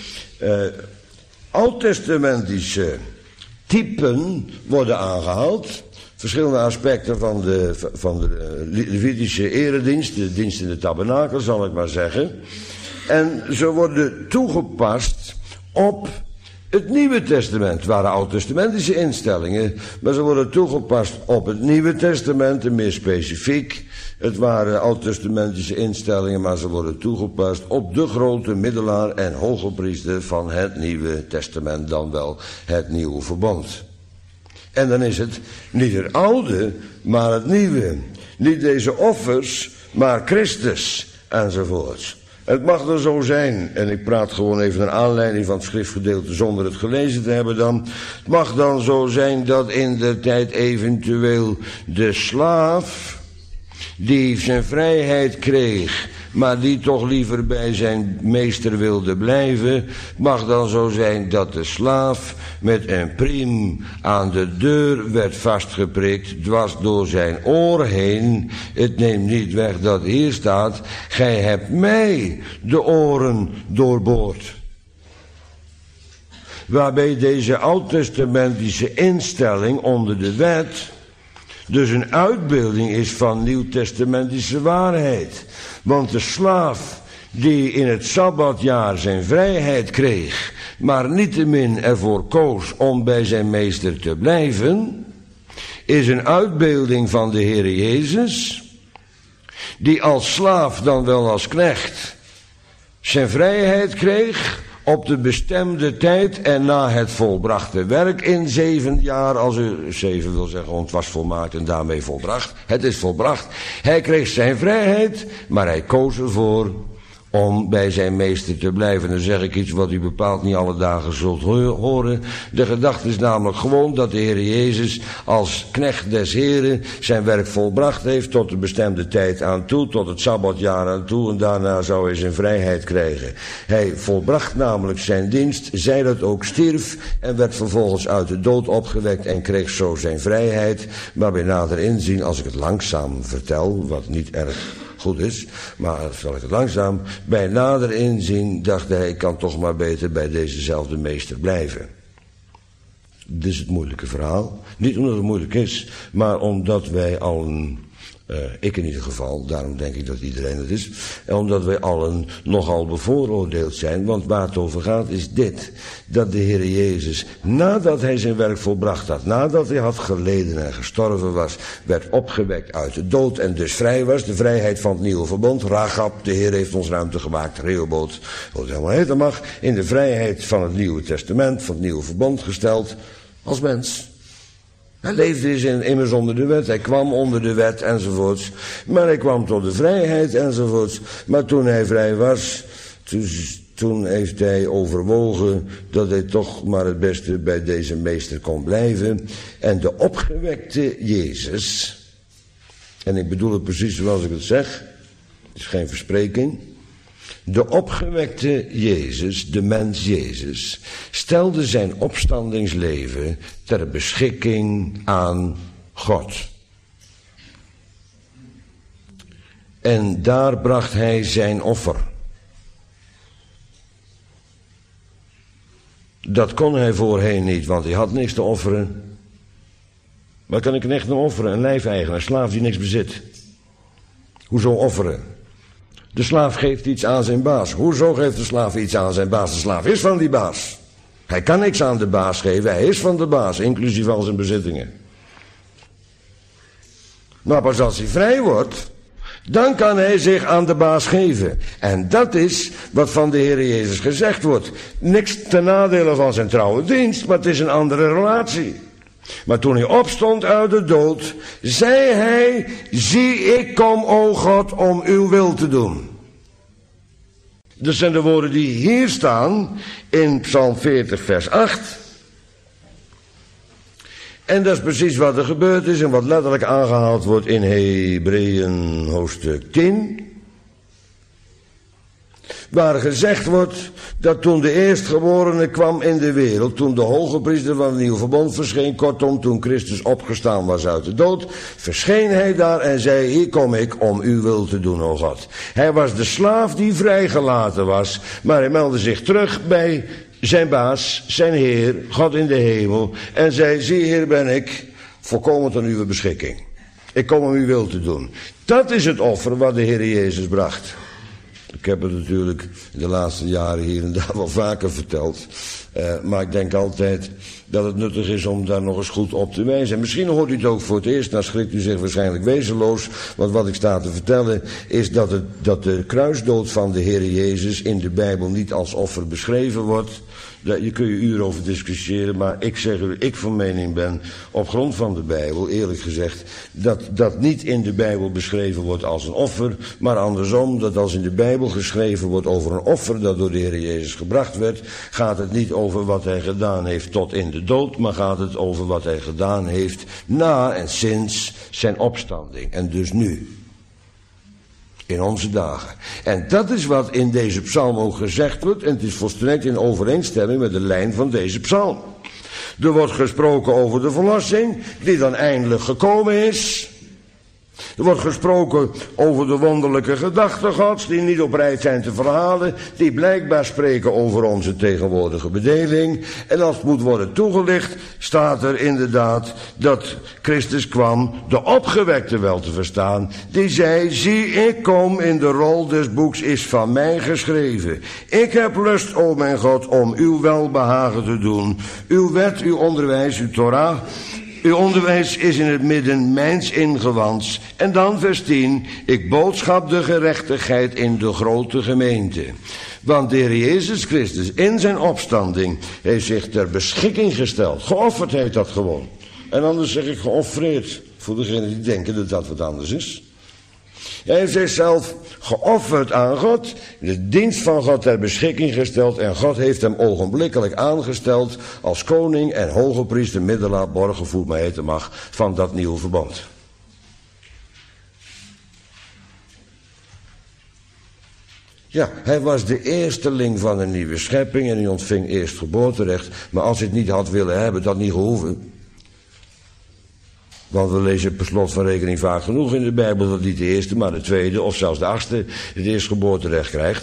oud-testamentische typen worden aangehaald. Verschillende aspecten van de Levitische eredienst, de dienst in de tabernakel zal ik maar zeggen. En ze worden toegepast op het Nieuwe Testament. Het waren oud-testamentische instellingen, maar ze worden toegepast op het Nieuwe Testament, en meer specifiek. Het waren oud-testamentische instellingen, maar ze worden toegepast op de grote middelaar en hogepriester van het Nieuwe Testament, dan wel het Nieuwe Verbond. En dan is het niet het oude, maar het nieuwe. Niet deze offers, maar Christus enzovoorts. Het mag dan zo zijn, en ik praat gewoon even naar aanleiding van het schriftgedeelte zonder het gelezen te hebben dan. Het mag dan zo zijn dat in de tijd eventueel de slaaf die zijn vrijheid kreeg, maar die toch liever bij zijn meester wilde blijven. Het mag dan zo zijn dat de slaaf met een priem aan de deur werd vastgeprikt, dwars door zijn oor heen. Het neemt niet weg dat hier staat: gij hebt mij de oren doorboord. Waarbij deze oud-testamentische instelling onder de wet dus een uitbeelding is van nieuw-testamentische waarheid. Want de slaaf die in het Sabbatjaar zijn vrijheid kreeg, maar niettemin ervoor koos om bij zijn meester te blijven, is een uitbeelding van de Heere Jezus, die als slaaf dan wel als knecht zijn vrijheid kreeg op de bestemde tijd en na het volbrachte werk in 7 jaar, als u 7 wil zeggen, want het was volmaakt en daarmee volbracht. Het is volbracht. Hij kreeg zijn vrijheid, maar hij koos ervoor om bij zijn meester te blijven. Dan zeg ik iets wat u bepaald niet alle dagen zult horen. De gedachte is namelijk gewoon dat de Heer Jezus als knecht des Heren zijn werk volbracht heeft tot de bestemde tijd aan toe, tot het Sabbatjaar aan toe, en daarna zou hij zijn vrijheid krijgen. Hij volbracht namelijk zijn dienst, zij dat ook stierf en werd vervolgens uit de dood opgewekt en kreeg zo zijn vrijheid. Maar bij nader inzien, als ik het langzaam vertel, wat niet erg goed is, maar zal ik het langzaam, bij nader inzien dacht hij, ik kan toch maar beter bij dezezelfde meester blijven. Dit is het moeilijke verhaal. Niet omdat het moeilijk is, maar omdat wij allen, ik in ieder geval, daarom denk ik dat iedereen het is, en omdat wij allen nogal bevooroordeeld zijn, want waar het over gaat is dit, dat de Heer Jezus, nadat hij zijn werk volbracht had, nadat hij had geleden en gestorven was, werd opgewekt uit de dood en dus vrij was, de vrijheid van het nieuwe verbond. Rachab, de Heer heeft ons ruimte gemaakt, Rehoboth, hoe het helemaal heten mag, in de vrijheid van het Nieuwe Testament, van het nieuwe verbond gesteld, als mens. Hij leefde dus immers onder de wet, hij kwam onder de wet enzovoorts, maar hij kwam tot de vrijheid enzovoorts. Maar toen hij vrij was, toen heeft hij overwogen dat hij toch maar het beste bij deze meester kon blijven. En de opgewekte Jezus, en ik bedoel het precies zoals ik het zeg, het is geen verspreking. De opgewekte Jezus, de mens Jezus, stelde zijn opstandingsleven ter beschikking aan God. En daar bracht hij zijn offer. Dat kon hij voorheen niet, want hij had niks te offeren. Wat kan ik een echt nou offeren? Een lijfeigenaar, een slaaf die niks bezit. Hoezo offeren? De slaaf geeft iets aan zijn baas. Hoezo geeft de slaaf iets aan zijn baas? De slaaf is van die baas. Hij kan niks aan de baas geven, hij is van de baas, inclusief al zijn bezittingen. Maar pas als hij vrij wordt, dan kan hij zich aan de baas geven. En dat is wat van de Heer Jezus gezegd wordt. Niks ten nadele van zijn trouwe dienst, maar het is een andere relatie. Maar toen hij opstond uit de dood, zei hij, zie ik kom, o God, om uw wil te doen. Dat zijn de woorden die hier staan in Psalm 40 vers 8. En dat is precies wat er gebeurd is en wat letterlijk aangehaald wordt in Hebreeën hoofdstuk 10. Waar gezegd wordt dat toen de eerstgeborene kwam in de wereld, toen de hoge priester van het nieuwe verbond verscheen, kortom toen Christus opgestaan was uit de dood, verscheen hij daar en zei, hier kom ik om uw wil te doen, o God. Hij was de slaaf die vrijgelaten was, maar hij meldde zich terug bij zijn baas, zijn Heer, God in de hemel, en zei, zie hier ben ik, volkomen tot uw beschikking. Ik kom om uw wil te doen. Dat is het offer wat de Heer Jezus bracht. Ik heb het natuurlijk in de laatste jaren hier en daar wel vaker verteld. Maar ik denk altijd dat het nuttig is om daar nog eens goed op te wijzen. En misschien hoort u het ook voor het eerst, dan schrikt u zich waarschijnlijk wezenloos. Want wat ik sta te vertellen is dat de kruisdood van de Heer Jezus in de Bijbel niet als offer beschreven wordt. Daar kun je uren over discussiëren, maar ik zeg u, ik van mening ben, op grond van de Bijbel, eerlijk gezegd, dat niet in de Bijbel beschreven wordt als een offer, maar andersom, dat als in de Bijbel geschreven wordt over een offer dat door de Heer Jezus gebracht werd, gaat het niet over wat hij gedaan heeft tot in de dood, maar gaat het over wat hij gedaan heeft na en sinds zijn opstanding. En dus nu. In onze dagen. En dat is wat in deze psalm ook gezegd wordt. En het is volstrekt in overeenstemming met de lijn van deze psalm. Er wordt gesproken over de verlossing, die dan eindelijk gekomen is. Er wordt gesproken over de wonderlijke gedachten Gods, die niet op rij zijn te verhalen, die blijkbaar spreken over onze tegenwoordige bedeling. En als het moet worden toegelicht, staat er inderdaad dat Christus kwam, de opgewekte wel te verstaan, die zei, zie ik kom, in de rol des boeks is van mij geschreven. Ik heb lust, o mijn God, om uw welbehagen te doen. Uw wet, uw onderwijs, uw Torah, uw onderwijs is in het midden mijns ingewands. En dan vers 10. Ik boodschap de gerechtigheid in de grote gemeente. Want de Heer Jezus Christus in zijn opstanding heeft zich ter beschikking gesteld. Geofferd heet dat gewoon. En anders zeg ik geoffreerd. Voor degenen die denken dat dat wat anders is. Hij heeft zichzelf geofferd aan God, de dienst van God ter beschikking gesteld en God heeft hem ogenblikkelijk aangesteld als koning en hoge priester, middelaar, borggevoerd, maar heten mag, van dat nieuwe verbond. Ja, hij was de eersteling van een nieuwe schepping en hij ontving eerst geboorterecht, maar als hij het niet had willen hebben, dat niet gehoeven. Want we lezen per slot van rekening vaak genoeg in de Bijbel dat niet de eerste, maar de tweede of zelfs de 8e het eerstgeboorterecht krijgt.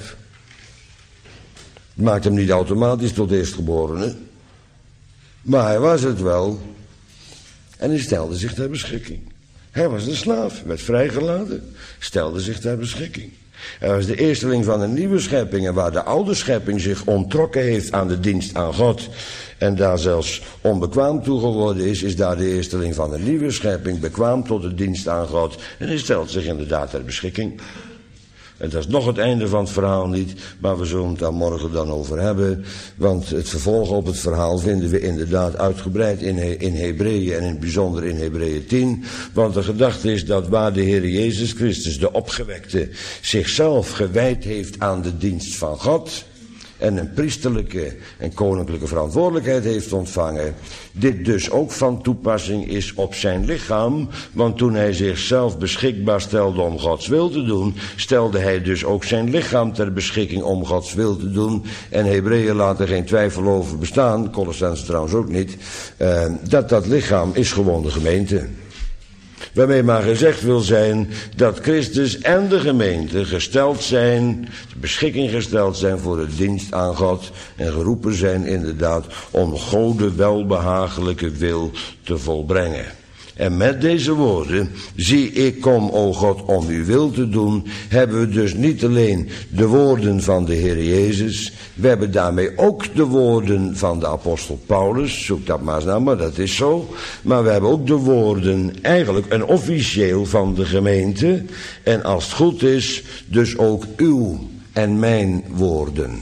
Het maakt hem niet automatisch tot eerstgeborene. Maar hij was het wel. En hij stelde zich ter beschikking. Hij was de slaaf, werd vrijgelaten, stelde zich ter beschikking. Hij was de eersteling van een nieuwe schepping en waar de oude schepping zich onttrokken heeft aan de dienst aan God en daar zelfs onbekwaam toe geworden is daar de eersteling van een nieuwe schepping bekwaam tot de dienst aan God en hij stelt zich inderdaad ter beschikking. En dat is nog het einde van het verhaal niet, maar we zullen het daar morgen dan over hebben. Want het vervolg op het verhaal vinden we inderdaad uitgebreid in Hebreeën en in het bijzonder in Hebreeën 10. Want de gedachte is dat waar de Heer Jezus Christus, de opgewekte, zichzelf gewijd heeft aan de dienst van God en een priesterlijke en koninklijke verantwoordelijkheid heeft ontvangen, dit dus ook van toepassing is op zijn lichaam, want toen hij zichzelf beschikbaar stelde om Gods wil te doen, stelde hij dus ook zijn lichaam ter beschikking om Gods wil te doen. En Hebreeën laat er geen twijfel over bestaan, Colossenzen trouwens ook niet, dat lichaam is gewoon de gemeente. Waarmee maar gezegd wil zijn dat Christus en de gemeente gesteld zijn, de beschikking gesteld zijn voor de dienst aan God en geroepen zijn inderdaad om Gods welbehagelijke wil te volbrengen. En met deze woorden, zie ik kom, o God, om uw wil te doen, hebben we dus niet alleen de woorden van de Heer Jezus, we hebben daarmee ook de woorden van de apostel Paulus, zoek dat maar eens naar, maar dat is zo, maar we hebben ook de woorden eigenlijk een officieel van de gemeente, en als het goed is, dus ook uw en mijn woorden.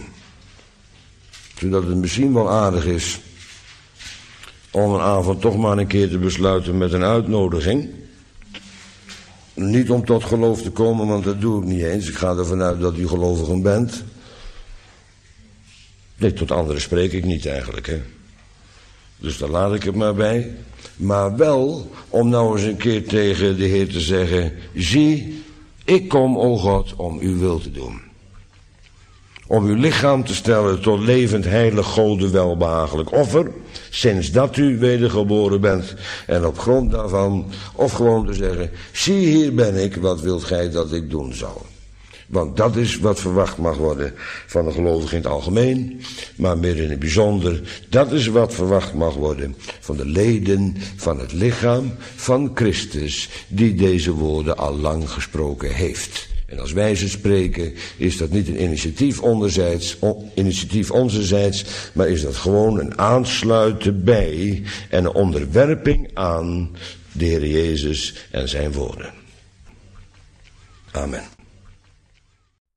Zodat het misschien wel aardig is om een avond toch maar een keer te besluiten met een uitnodiging. Niet om tot geloof te komen, want dat doe ik niet eens. Ik ga ervan uit dat u gelovigen bent. Nee, tot anderen spreek ik niet eigenlijk, hè. Dus daar laat ik het maar bij. Maar wel om nou eens een keer tegen de Heer te zeggen, zie, ik kom, o God, om uw wil te doen. Om uw lichaam te stellen tot levend, heilig, Gode welbehagelijk offer, sinds dat u wedergeboren bent. En op grond daarvan, of gewoon te zeggen, zie hier ben ik, wat wilt gij dat ik doen zal. Want dat is wat verwacht mag worden van de gelovigen in het algemeen, maar meer in het bijzonder, dat is wat verwacht mag worden van de leden van het lichaam van Christus, die deze woorden al lang gesproken heeft. En als wij ze spreken, is dat niet een initiatief onzerzijds, maar is dat gewoon een aansluiten bij en een onderwerping aan de Heer Jezus en zijn woorden. Amen.